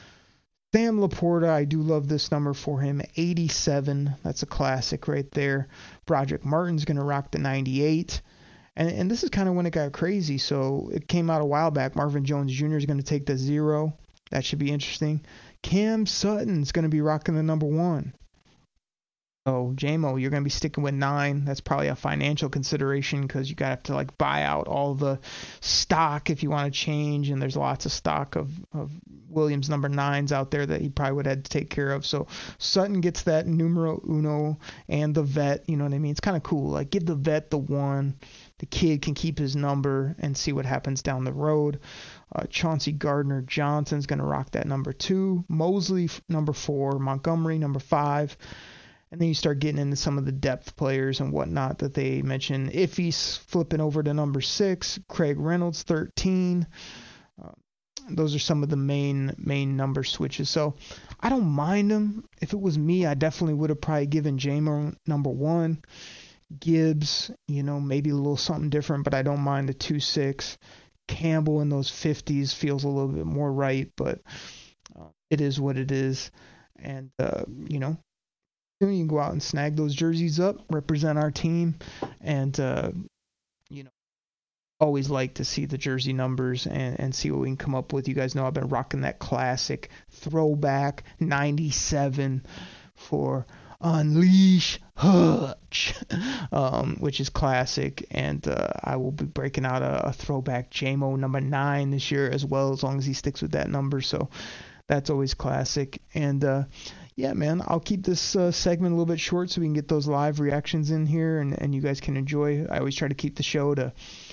Sam Laporta, I do love this number for him, eighty-seven. That's a classic right there. Broderick Martin's going to rock the ninety-eight. And and this is kind of when it got crazy. So it came out a while back. Marvin Jones Junior is going to take the zero. That should be interesting. Cam Sutton's going to be rocking the number one. So, J-Mo, you're going to be sticking with nine. That's probably a financial consideration because you got to have to like buy out all the stock if you want to change. And there's lots of stock of, of Williams number nines out there that he probably would have to take care of. So Sutton gets that numero uno and the vet. You know what I mean? It's kind of cool. Like, give the vet the one. The kid can keep his number and see what happens down the road. Uh, Chauncey Gardner-Johnson's going to rock that number two. Mosley, number four. Montgomery, number five. And then you start getting into some of the depth players and whatnot that they mentioned. Iffy's flipping over to number six. Craig Reynolds, thirteen. Uh, those are some of the main main number switches. So I don't mind them. If it was me, I definitely would have probably given J-Mo number one. Gibbs, you know, maybe a little something different, but I don't mind the two six. Campbell in those fifties feels a little bit more right, but uh, it is what it is. And, uh, you know, you can go out and snag those jerseys up, represent our team, and, uh, you know, always like to see the jersey numbers and, and see what we can come up with. You guys know I've been rocking that classic throwback ninety-seven for Unleash Hutch, um, which is classic, and uh, I will be breaking out a, a throwback J M O number nine this year as well, as long as he sticks with that number, so that's always classic. And uh, yeah, man, I'll keep this uh, segment a little bit short so we can get those live reactions in here, and, and you guys can enjoy. I always try to keep the show to,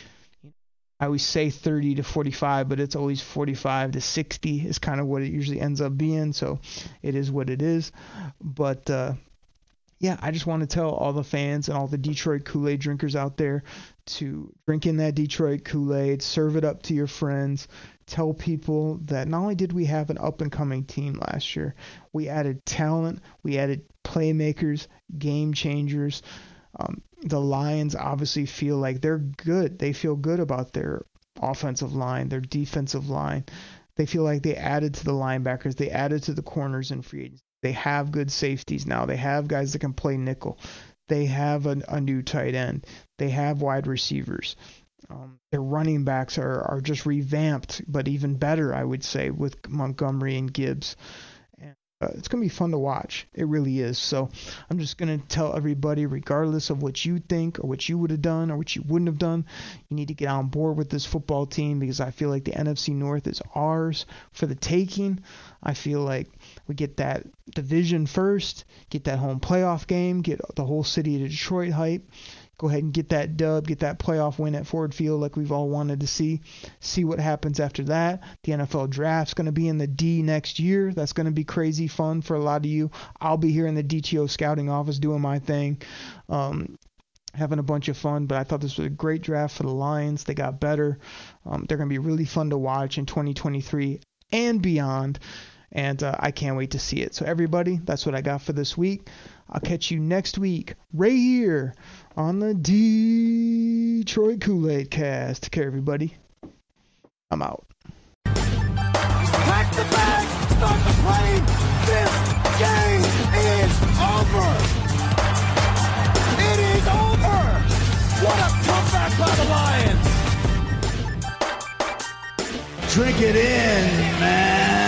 I always say thirty to forty-five, but it's always forty-five to sixty is kind of what it usually ends up being, so it is what it is. But uh, yeah, I just want to tell all the fans and all the Detroit Kool-Aid drinkers out there to drink in that Detroit Kool-Aid, serve it up to your friends, tell people that not only did we have an up-and-coming team last year, we added talent, we added playmakers, game changers. Um, the Lions obviously feel like they're good. They feel good about their offensive line, their defensive line. They feel like they added to the linebackers. They added to the corners and free agents. They have good safeties now. They have guys that can play nickel. They have a, a new tight end. They have wide receivers. Um, their running backs are, are just revamped, but even better, I would say, with Montgomery and Gibbs. And uh, it's going to be fun to watch. It really is. So I'm just going to tell everybody, regardless of what you think or what you would have done or what you wouldn't have done, you need to get on board with this football team, because I feel like the N F C North is ours for the taking. I feel like we get that division first, get that home playoff game, get the whole city of Detroit hype. Go ahead and get that dub, get that playoff win at Ford Field like we've all wanted to see. See what happens after that. The N F L draft's going to be in the D next year. That's going to be crazy fun for a lot of you. I'll be here in the D T O scouting office doing my thing, um, having a bunch of fun. But I thought this was a great draft for the Lions. They got better. Um, they're going to be really fun to watch in twenty twenty-three and beyond. And uh, I can't wait to see it. So everybody, that's what I got for this week. I'll catch you next week right here on the Detroit Kool-Aid Cast. Take care, everybody. I'm out. Pack the bag, start the plane. This game is over. It is over. What a comeback by the Lions. Drink it in, man.